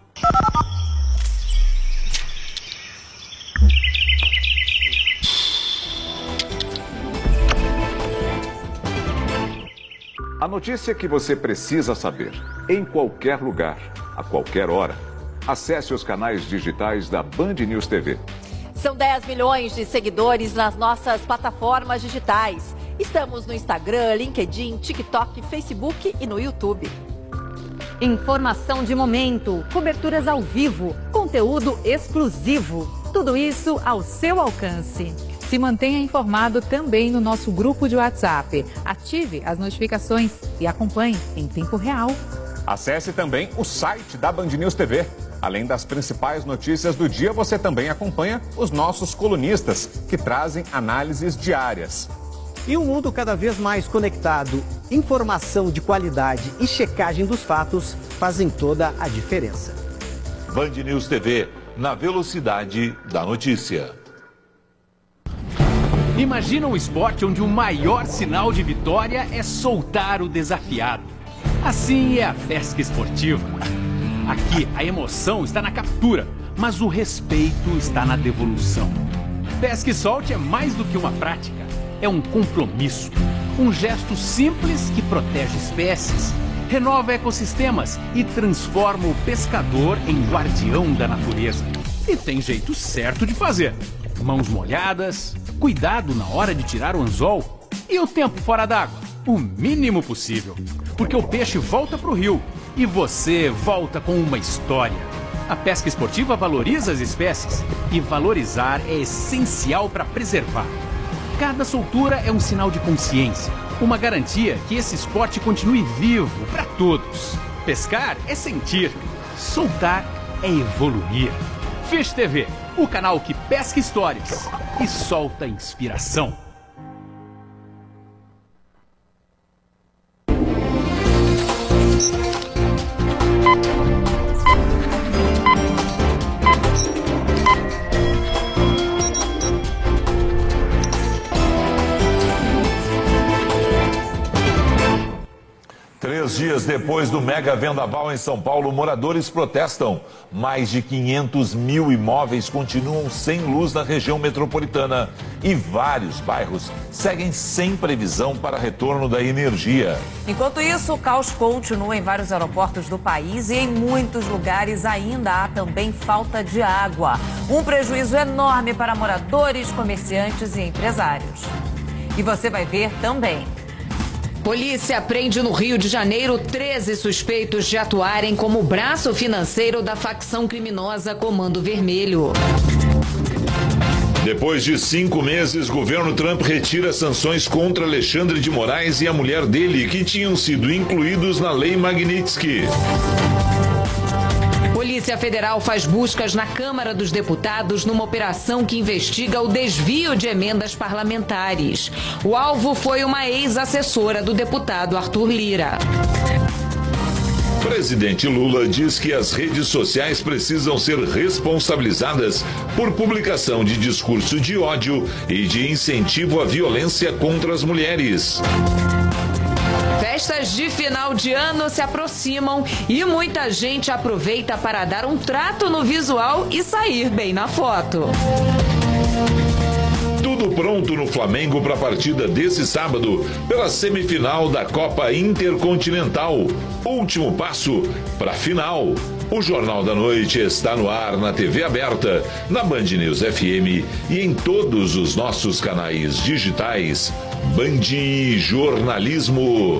A notícia que você precisa saber, em qualquer lugar, a qualquer hora. Acesse os canais digitais da Band News T V. São dez milhões de seguidores nas nossas plataformas digitais. Estamos no Instagram, LinkedIn, TikTok, Facebook e no YouTube. Informação de momento, coberturas ao vivo, conteúdo exclusivo. Tudo isso ao seu alcance. Se mantenha informado também no nosso grupo de WhatsApp. Ative as notificações e acompanhe em tempo real. Acesse também o site da Band News T V. Além das principais notícias do dia, você também acompanha os nossos colunistas, que trazem análises diárias. E um mundo cada vez mais conectado, informação de qualidade e checagem dos fatos fazem toda a diferença. Band News T V, na velocidade da notícia. Imagina um esporte onde o maior sinal de vitória é soltar o desafiado. Assim é a pesca esportiva. Aqui, a emoção está na captura, mas o respeito está na devolução. Pesca e solte é mais do que uma prática, é um compromisso. Um gesto simples que protege espécies, renova ecossistemas e transforma o pescador em guardião da natureza. E tem jeito certo de fazer. Mãos molhadas, cuidado na hora de tirar o anzol e o tempo fora d'água, o mínimo possível. Porque o peixe volta para o rio e você volta com uma história. A pesca esportiva valoriza as espécies e valorizar é essencial para preservar. Cada soltura é um sinal de consciência, uma garantia que esse esporte continue vivo para todos. Pescar é sentir, soltar é evoluir. Fish T V, o canal que pesca histórias e solta inspiração. Três dias depois do mega vendaval em São Paulo, moradores protestam. Mais de quinhentos mil imóveis continuam sem luz na região metropolitana e vários bairros seguem sem previsão para retorno da energia. Enquanto isso, o caos continua em vários aeroportos do país e em muitos lugares ainda há também falta de água. Um prejuízo enorme para moradores, comerciantes e empresários. E você vai ver também. Polícia prende no Rio de Janeiro treze suspeitos de atuarem como braço financeiro da facção criminosa Comando Vermelho. Depois de cinco meses, governo Trump retira sanções contra Alexandre de Moraes e a mulher dele, que tinham sido incluídos na Lei Magnitsky. Polícia Federal faz buscas na Câmara dos Deputados numa operação que investiga o desvio de emendas parlamentares. O alvo foi uma ex-assessora do deputado Arthur Lira. Presidente Lula diz que as redes sociais precisam ser responsabilizadas por publicação de discurso de ódio e de incentivo à violência contra as mulheres. Festas de final de ano se aproximam e muita gente aproveita para dar um trato no visual e sair bem na foto. Tudo pronto no Flamengo para a partida desse sábado pela semifinal da Copa Intercontinental. Último passo para a final. O Jornal da Noite está no ar na T V aberta, na Band News F M e em todos os nossos canais digitais. Band Jornalismo.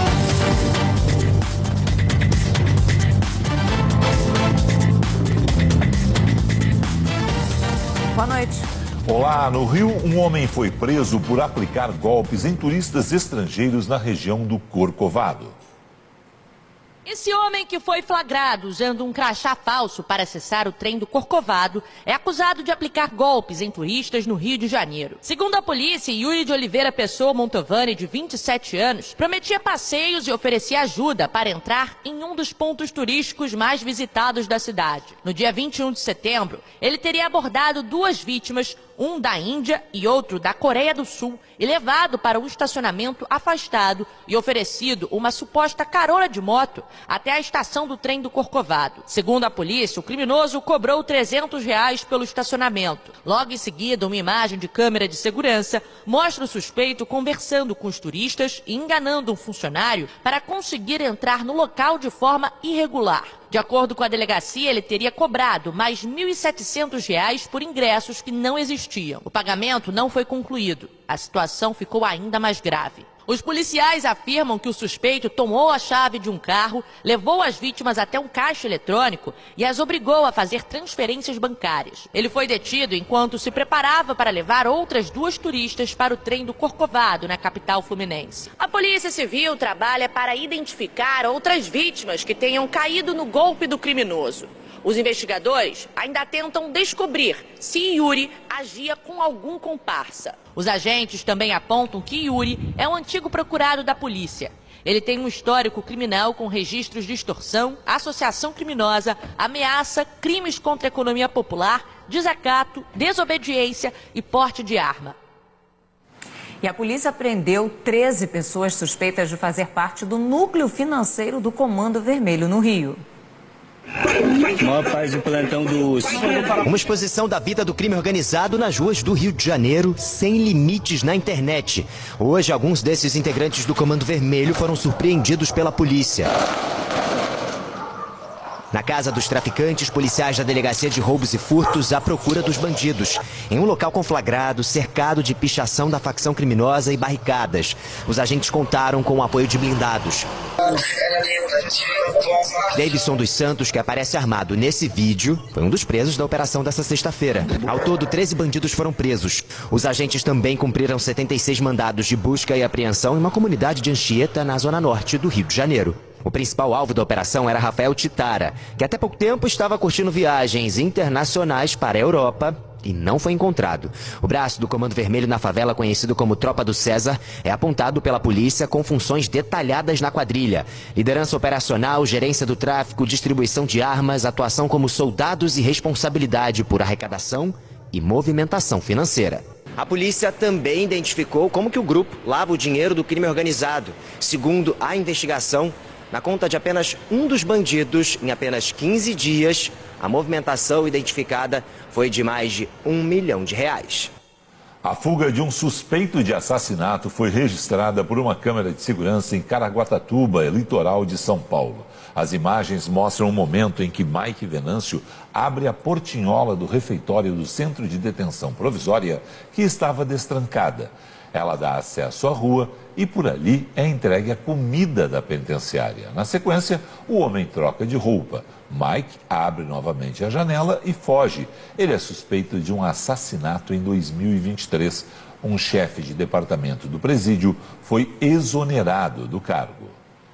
Boa noite. Olá, no Rio, um homem foi preso por aplicar golpes em turistas estrangeiros na região do Corcovado. Esse homem que foi flagrado usando um crachá falso para acessar o trem do Corcovado é acusado de aplicar golpes em turistas no Rio de Janeiro. Segundo a polícia, Yuri de Oliveira Pessoa Montovani, de vinte e sete anos, prometia passeios e oferecia ajuda para entrar em um dos pontos turísticos mais visitados da cidade. No dia vinte e um de setembro, ele teria abordado duas vítimas, um da Índia e outro da Coreia do Sul, e levado para um estacionamento afastado e oferecido uma suposta carona de moto até a estação do trem do Corcovado. Segundo a polícia, o criminoso cobrou trezentos reais pelo estacionamento. Logo em seguida, uma imagem de câmera de segurança mostra o suspeito conversando com os turistas e enganando um funcionário para conseguir entrar no local de forma irregular. De acordo com a delegacia, ele teria cobrado mais mil e setecentos reais por ingressos que não existiam. O pagamento não foi concluído. A situação ficou ainda mais grave. Os policiais afirmam que o suspeito tomou a chave de um carro, levou as vítimas até um caixa eletrônico e as obrigou a fazer transferências bancárias. Ele foi detido enquanto se preparava para levar outras duas turistas para o trem do Corcovado, na capital fluminense. A Polícia Civil trabalha para identificar outras vítimas que tenham caído no golpe do criminoso. Os investigadores ainda tentam descobrir se Yuri agia com algum comparsa. Os agentes também apontam que Yuri é um antigo procurado da polícia. Ele tem um histórico criminal com registros de extorsão, associação criminosa, ameaça, crimes contra a economia popular, desacato, desobediência e porte de arma. E a polícia prendeu treze pessoas suspeitas de fazer parte do núcleo financeiro do Comando Vermelho no Rio. Maior parte do plantão dos... Uma exposição da vida do crime organizado nas ruas do Rio de Janeiro, sem limites na internet. Hoje, alguns desses integrantes do Comando Vermelho foram surpreendidos pela polícia. Na casa dos traficantes, policiais da Delegacia de Roubos e Furtos à procura dos bandidos. Em um local conflagrado, cercado de pichação da facção criminosa e barricadas. Os agentes contaram com o apoio de blindados. Davidson dos Santos, que aparece armado nesse vídeo, foi um dos presos da operação dessa sexta-feira. Ao todo, treze bandidos foram presos. Os agentes também cumpriram setenta e seis mandados de busca e apreensão em uma comunidade de Anchieta, na zona norte do Rio de Janeiro. O principal alvo da operação era Rafael Titara, que até pouco tempo estava curtindo viagens internacionais para a Europa e não foi encontrado. O braço do Comando Vermelho na favela, conhecido como Tropa do César, é apontado pela polícia com funções detalhadas na quadrilha: liderança operacional, gerência do tráfico, distribuição de armas, atuação como soldados e responsabilidade por arrecadação e movimentação financeira. A polícia também identificou como que o grupo lava o dinheiro do crime organizado. Segundo a investigação, na conta de apenas um dos bandidos, em apenas quinze dias, a movimentação identificada foi de mais de um milhão de reais. A fuga de um suspeito de assassinato foi registrada por uma câmera de segurança em Caraguatatuba, litoral de São Paulo. As imagens mostram o momento em que Mike Venâncio abre a portinhola do refeitório do Centro de Detenção Provisória, que estava destrancada. Ela dá acesso à rua e por ali é entregue a comida da penitenciária. Na sequência, o homem troca de roupa. Mike abre novamente a janela e foge. Ele é suspeito de um assassinato em dois mil e vinte e três. Um chefe de departamento do presídio foi exonerado do cargo.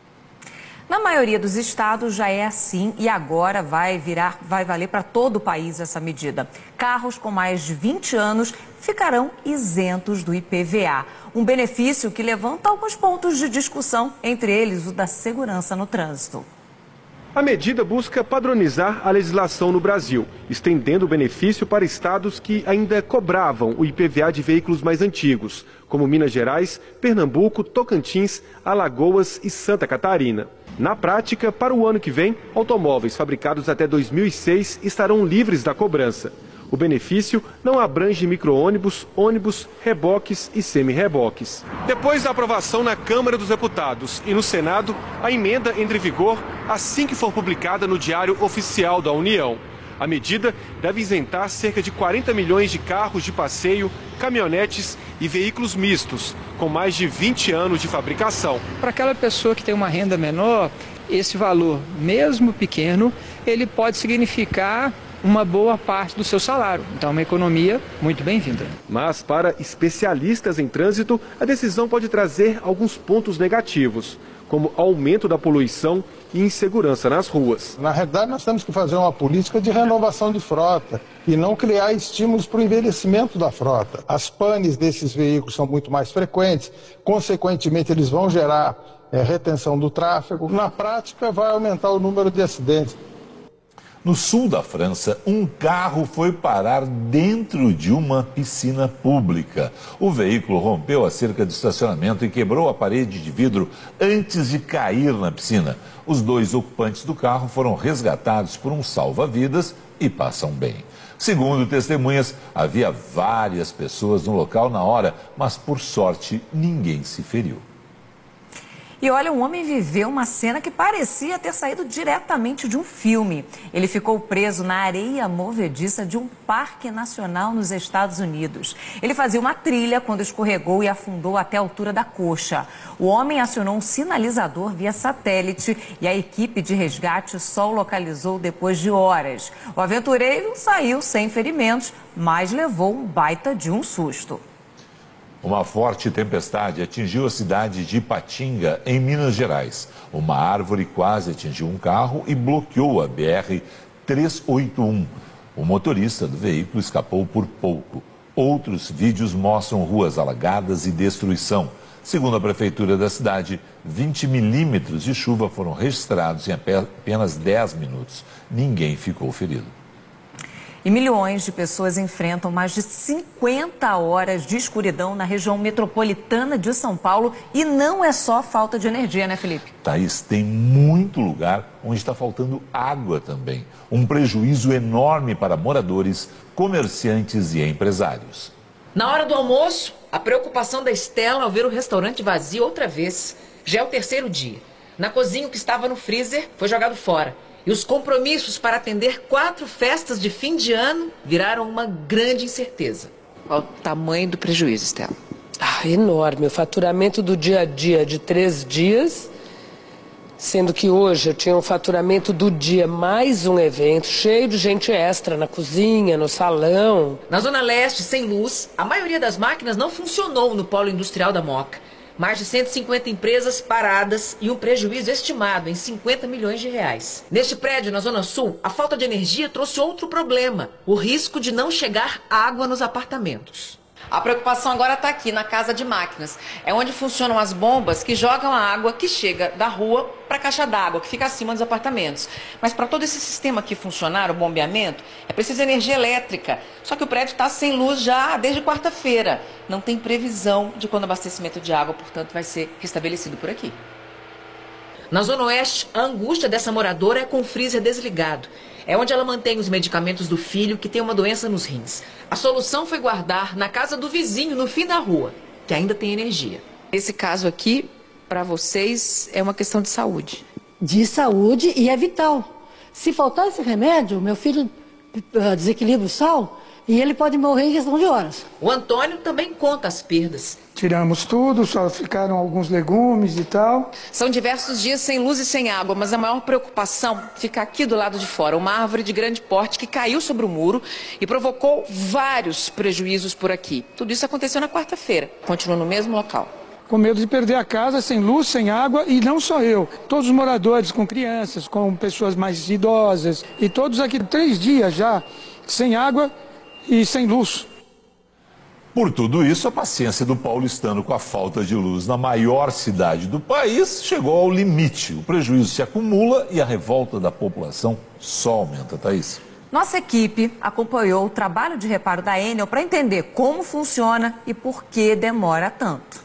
Na maioria dos estados já é assim e agora vai virar, vai valer para todo o país essa medida. Carros com mais de vinte anos ficarão isentos do I P V A. Um benefício que levanta alguns pontos de discussão, entre eles o da segurança no trânsito. A medida busca padronizar a legislação no Brasil, estendendo o benefício para estados que ainda cobravam o I P V A de veículos mais antigos, como Minas Gerais, Pernambuco, Tocantins, Alagoas e Santa Catarina. Na prática, para o ano que vem, automóveis fabricados até dois mil e seis estarão livres da cobrança. O benefício não abrange micro-ônibus, ônibus, reboques e semi-reboques. Depois da aprovação na Câmara dos Deputados e no Senado, a emenda entra em vigor assim que for publicada no Diário Oficial da União. A medida deve isentar cerca de quarenta milhões de carros de passeio, caminhonetes e veículos mistos, com mais de vinte anos de fabricação. Para aquela pessoa que tem uma renda menor, esse valor, mesmo pequeno, ele pode significar uma boa parte do seu salário. Então, uma economia muito bem-vinda. Mas, para especialistas em trânsito, a decisão pode trazer alguns pontos negativos, como aumento da poluição e insegurança nas ruas. Na realidade, nós temos que fazer uma política de renovação de frota e não criar estímulos para o envelhecimento da frota. As panes desses veículos são muito mais frequentes, consequentemente, eles vão gerar é, retenção do tráfego. Na prática, vai aumentar o número de acidentes. No sul da França, um carro foi parar dentro de uma piscina pública. O veículo rompeu a cerca de estacionamento e quebrou a parede de vidro antes de cair na piscina. Os dois ocupantes do carro foram resgatados por um salva-vidas e passam bem. Segundo testemunhas, havia várias pessoas no local na hora, mas por sorte ninguém se feriu. E olha, um homem viveu uma cena que parecia ter saído diretamente de um filme. Ele ficou preso na areia movediça de um parque nacional nos Estados Unidos. Ele fazia uma trilha quando escorregou e afundou até a altura da coxa. O homem acionou um sinalizador via satélite e a equipe de resgate só o localizou depois de horas. O aventureiro saiu sem ferimentos, mas levou um baita de um susto. Uma forte tempestade atingiu a cidade de Ipatinga, em Minas Gerais. Uma árvore quase atingiu um carro e bloqueou a B R trezentos e oitenta e um. O motorista do veículo escapou por pouco. Outros vídeos mostram ruas alagadas e destruição. Segundo a prefeitura da cidade, vinte milímetros de chuva foram registrados em apenas dez minutos. Ninguém ficou ferido. E milhões de pessoas enfrentam mais de cinquenta horas de escuridão na região metropolitana de São Paulo. E não é só falta de energia, né, Felipe? Thaís, tem muito lugar onde está faltando água também. Um prejuízo enorme para moradores, comerciantes e empresários. Na hora do almoço, a preocupação da Estela ao ver o restaurante vazio outra vez. Já é o terceiro dia. Na cozinha, o que estava no freezer foi jogado fora. E os compromissos para atender quatro festas de fim de ano viraram uma grande incerteza. Qual o tamanho do prejuízo, Estela? Ah, enorme. O faturamento do dia a dia de três dias, sendo que hoje eu tinha um faturamento do dia mais um evento, cheio de gente extra na cozinha, no salão. Na Zona Leste, sem luz, a maioria das máquinas não funcionou no polo industrial da Moca. Mais de cento e cinquenta empresas paradas e um prejuízo estimado em cinquenta milhões de reais. Neste prédio, na Zona Sul, a falta de energia trouxe outro problema: o risco de não chegar água nos apartamentos. A preocupação agora está aqui, na Casa de Máquinas. É onde funcionam as bombas que jogam a água que chega da rua para a caixa d'água, que fica acima dos apartamentos. Mas para todo esse sistema aqui funcionar, o bombeamento, é preciso energia elétrica. Só que o prédio está sem luz já desde quarta-feira. Não tem previsão de quando o abastecimento de água, portanto, vai ser restabelecido por aqui. Na Zona Oeste, a angústia dessa moradora é com o freezer desligado. É onde ela mantém os medicamentos do filho, que tem uma doença nos rins. A solução foi guardar na casa do vizinho, no fim da rua, que ainda tem energia. Esse caso aqui, para vocês, é uma questão de saúde. De saúde, e é vital. Se faltar esse remédio, meu filho uh, desequilibra o sal e ele pode morrer em questão de horas. O Antônio também conta as perdas. Tiramos tudo, só ficaram alguns legumes e tal. São diversos dias sem luz e sem água, mas a maior preocupação fica aqui do lado de fora. Uma árvore de grande porte que caiu sobre o muro e provocou vários prejuízos por aqui. Tudo isso aconteceu na quarta-feira. Continua no mesmo local. Com medo de perder a casa, sem luz, sem água, e não só eu. Todos os moradores, com crianças, com pessoas mais idosas, e todos aqui três dias já sem água e sem luz. Por tudo isso, a paciência do paulistano com a falta de luz na maior cidade do país chegou ao limite. O prejuízo se acumula e a revolta da população só aumenta, Thaís. Nossa equipe acompanhou o trabalho de reparo da Enel para entender como funciona e por que demora tanto.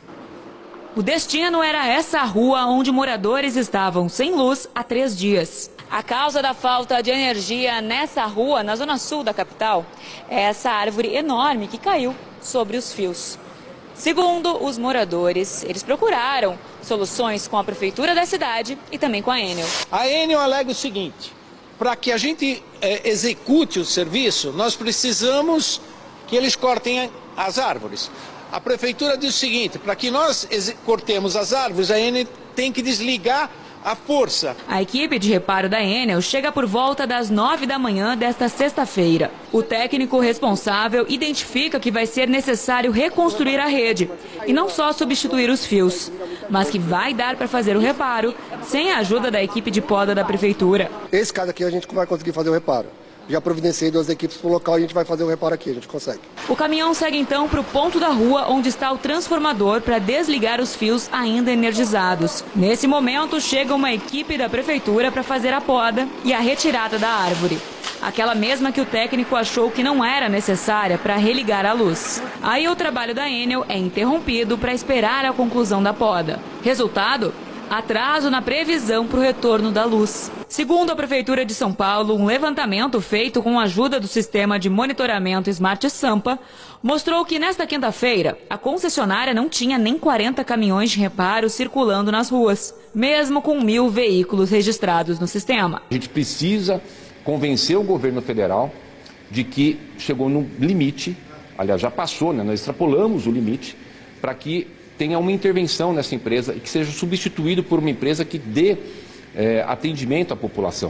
O destino era essa rua onde moradores estavam sem luz há três dias. A causa da falta de energia nessa rua, na zona sul da capital, é essa árvore enorme que caiu sobre os fios. Segundo os moradores, eles procuraram soluções com a prefeitura da cidade e também com a Enel. A Enel alega o seguinte: para que a gente é, execute o serviço, nós precisamos que eles cortem as árvores. A prefeitura diz o seguinte: para que nós cortemos as árvores, a Enel tem que desligar a força. A equipe de reparo da Enel chega por volta das nove da manhã desta sexta-feira. O técnico responsável identifica que vai ser necessário reconstruir a rede e não só substituir os fios, mas que vai dar para fazer o reparo sem a ajuda da equipe de poda da prefeitura. Esse caso aqui a gente vai conseguir fazer o reparo. Já providenciei duas equipes para o local e a gente vai fazer o reparo aqui, a gente consegue. O caminhão segue então para o ponto da rua onde está o transformador para desligar os fios ainda energizados. Nesse momento, chega uma equipe da prefeitura para fazer a poda e a retirada da árvore. Aquela mesma que o técnico achou que não era necessária para religar a luz. Aí o trabalho da Enel é interrompido para esperar a conclusão da poda. Resultado? Atraso na previsão para o retorno da luz. Segundo a Prefeitura de São Paulo, um levantamento feito com a ajuda do sistema de monitoramento Smart Sampa mostrou que nesta quinta-feira a concessionária não tinha nem quarenta caminhões de reparo circulando nas ruas, mesmo com mil veículos registrados no sistema. A gente precisa convencer o governo federal de que chegou no limite, aliás já passou, né? Nós extrapolamos o limite, para que tenha uma intervenção nessa empresa e que seja substituído por uma empresa que dê é, atendimento à população.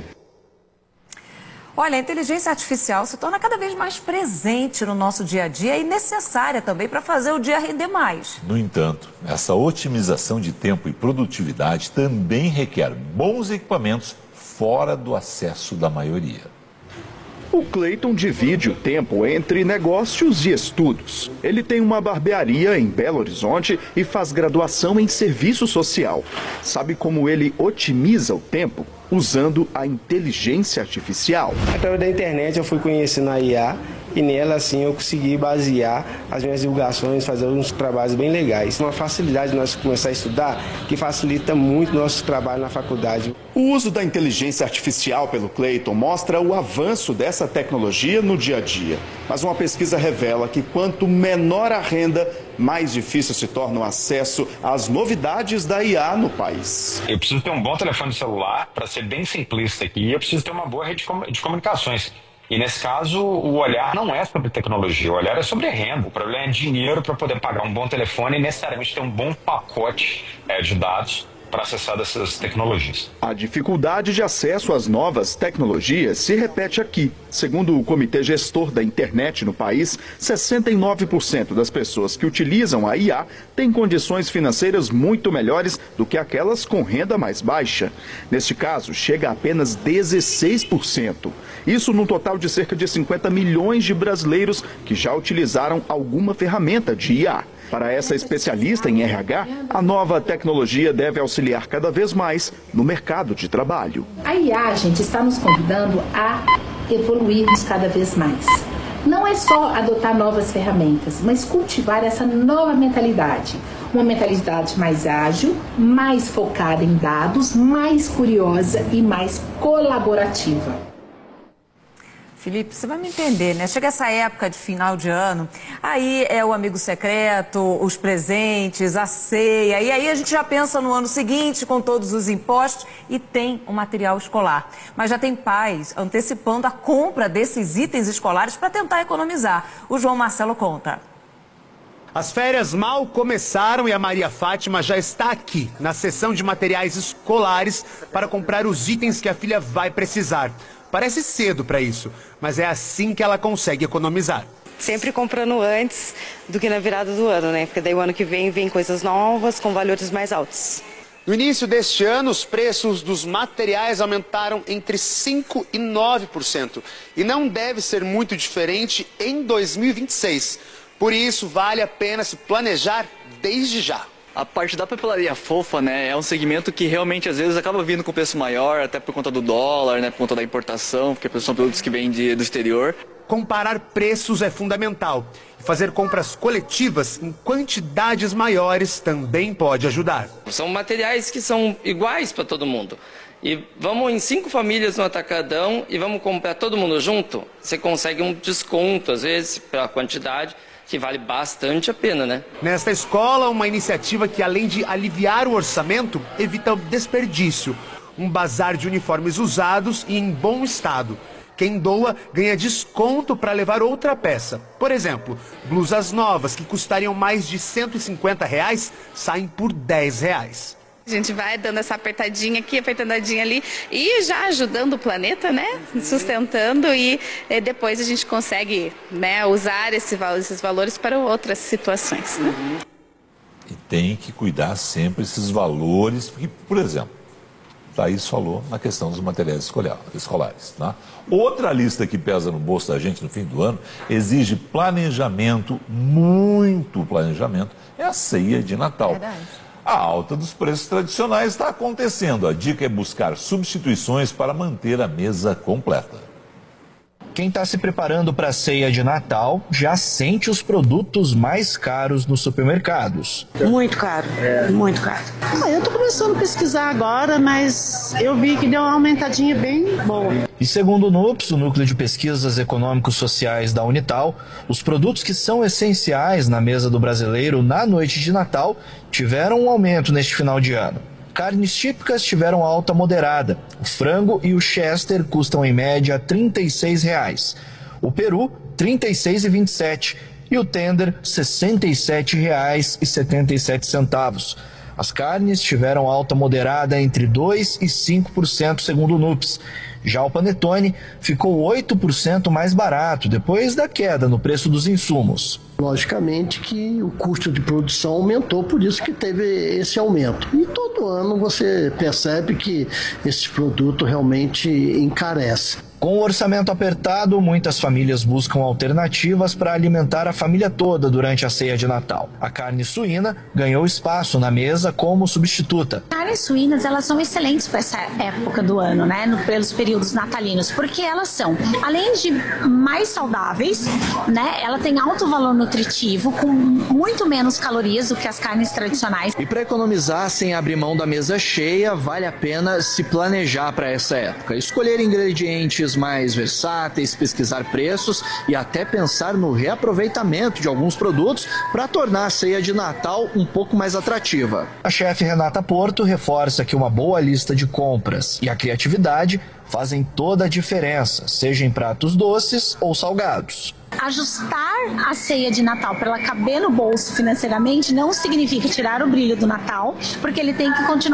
Olha, a inteligência artificial se torna cada vez mais presente no nosso dia a dia e necessária também para fazer o dia render mais. No entanto, essa otimização de tempo e produtividade também requer bons equipamentos fora do acesso da maioria. O Cleiton divide o tempo entre negócios e estudos. Ele tem uma barbearia em Belo Horizonte e faz graduação em serviço social. Sabe como ele otimiza o tempo? Usando a inteligência artificial. Através da internet eu fui conhecendo a I A e nela assim eu consegui basear as minhas divulgações, fazer uns trabalhos bem legais. Uma facilidade de nós começar a estudar que facilita muito o nosso trabalho na faculdade. O uso da inteligência artificial pelo Cleiton mostra o avanço dessa tecnologia no dia a dia. Mas uma pesquisa revela que quanto menor a renda, mais difícil se torna o acesso às novidades da I A no país. Eu preciso ter um bom telefone celular, para ser bem simplista aqui, e eu preciso ter uma boa rede de comunicações. E nesse caso, o olhar não é sobre tecnologia, o olhar é sobre renda. O problema é dinheiro para poder pagar um bom telefone e necessariamente ter um bom pacote é, de dados para acessar essas tecnologias. A dificuldade de acesso às novas tecnologias se repete aqui. Segundo o Comitê Gestor da Internet no país, sessenta e nove por cento das pessoas que utilizam a I A têm condições financeiras muito melhores do que aquelas com renda mais baixa. Neste caso, chega a apenas dezesseis por cento. Isso num total de cerca de cinquenta milhões de brasileiros que já utilizaram alguma ferramenta de I A. Para essa especialista em R H, a nova tecnologia deve auxiliar cada vez mais no mercado de trabalho. A I A, gente, está nos convidando a evoluirmos cada vez mais. Não é só adotar novas ferramentas, mas cultivar essa nova mentalidade. Uma mentalidade mais ágil, mais focada em dados, mais curiosa e mais colaborativa. Felipe, você vai me entender, né? Chega essa época de final de ano, aí é o amigo secreto, os presentes, a ceia, e aí a gente já pensa no ano seguinte com todos os impostos e tem o material escolar. Mas já tem pais antecipando a compra desses itens escolares para tentar economizar. O João Marcelo conta. As férias mal começaram e a Maria Fátima já está aqui, na seção de materiais escolares, para comprar os itens que a filha vai precisar. Parece cedo para isso, mas é assim que ela consegue economizar. Sempre comprando antes do que na virada do ano, né? Porque daí o ano que vem vem coisas novas com valores mais altos. No início deste ano, os preços dos materiais aumentaram entre cinco por cento e nove por cento. E não deve ser muito diferente em dois mil e vinte e seis. Por isso, vale a pena se planejar desde já. A parte da papelaria fofa, né, é um segmento que realmente às vezes acaba vindo com preço maior, até por conta do dólar, né, por conta da importação, porque são produtos que vêm de, do exterior. Comparar preços é fundamental. E fazer compras coletivas em quantidades maiores também pode ajudar. São materiais que são iguais para todo mundo. E vamos em cinco famílias no atacadão e vamos comprar todo mundo junto, você consegue um desconto, às vezes, pela quantidade, que vale bastante a pena, né? Nesta escola, uma iniciativa que, além de aliviar o orçamento, evita o desperdício. Um bazar de uniformes usados e em bom estado. Quem doa ganha desconto para levar outra peça. Por exemplo, blusas novas que custariam mais de cento e cinquenta reais saem por dez reais. A gente vai dando essa apertadinha aqui, apertadinha ali e já ajudando o planeta, né? Sustentando e, e depois a gente consegue, né, usar esse, esses valores para outras situações. Né? E tem que cuidar sempre esses valores, porque, por exemplo, Thaís falou na questão dos materiais escolares. Tá? Outra lista que pesa no bolso da gente no fim do ano exige planejamento, muito planejamento, é a ceia de Natal. Verdade. A alta dos preços tradicionais está acontecendo. A dica é buscar substituições para manter a mesa completa. Quem está se preparando para a ceia de Natal já sente os produtos mais caros nos supermercados. Muito caro, é. muito caro. Ah, eu estou começando a pesquisar agora, mas eu vi que deu uma aumentadinha bem boa. E segundo o NUPS, o Núcleo de Pesquisas Econômicos Sociais da Unital, os produtos que são essenciais na mesa do brasileiro na noite de Natal tiveram um aumento neste final de ano. Carnes típicas tiveram alta moderada. O frango e o chester custam em média trinta e seis reais. O peru, trinta e seis reais e vinte e sete centavos. E o tender, sessenta e sete reais e setenta e sete centavos. As carnes tiveram alta moderada entre dois e cinco por cento, segundo o NUPS. Já o panetone ficou oito por cento mais barato, depois da queda no preço dos insumos. Logicamente que o custo de produção aumentou, por isso que teve esse aumento. E todo ano você percebe que esse produto realmente encarece. Com o orçamento apertado, muitas famílias buscam alternativas para alimentar a família toda durante a ceia de Natal. A carne suína ganhou espaço na mesa como substituta. Carnes suínas, elas são excelentes para essa época do ano, né, no, pelos períodos natalinos, porque elas são, além de mais saudáveis, né, ela tem alto valor nutritivo, com muito menos calorias do que as carnes tradicionais. E para economizar sem abrir mão da mesa cheia, vale a pena se planejar para essa época. Escolher ingredientes mais versáteis, pesquisar preços e até pensar no reaproveitamento de alguns produtos para tornar a ceia de Natal um pouco mais atrativa. A chefe Renata Porto reforça que uma boa lista de compras e a criatividade fazem toda a diferença, seja em pratos doces ou salgados. Ajustar a ceia de Natal para ela caber no bolso financeiramente não significa tirar o brilho do Natal, porque ele tem que continuar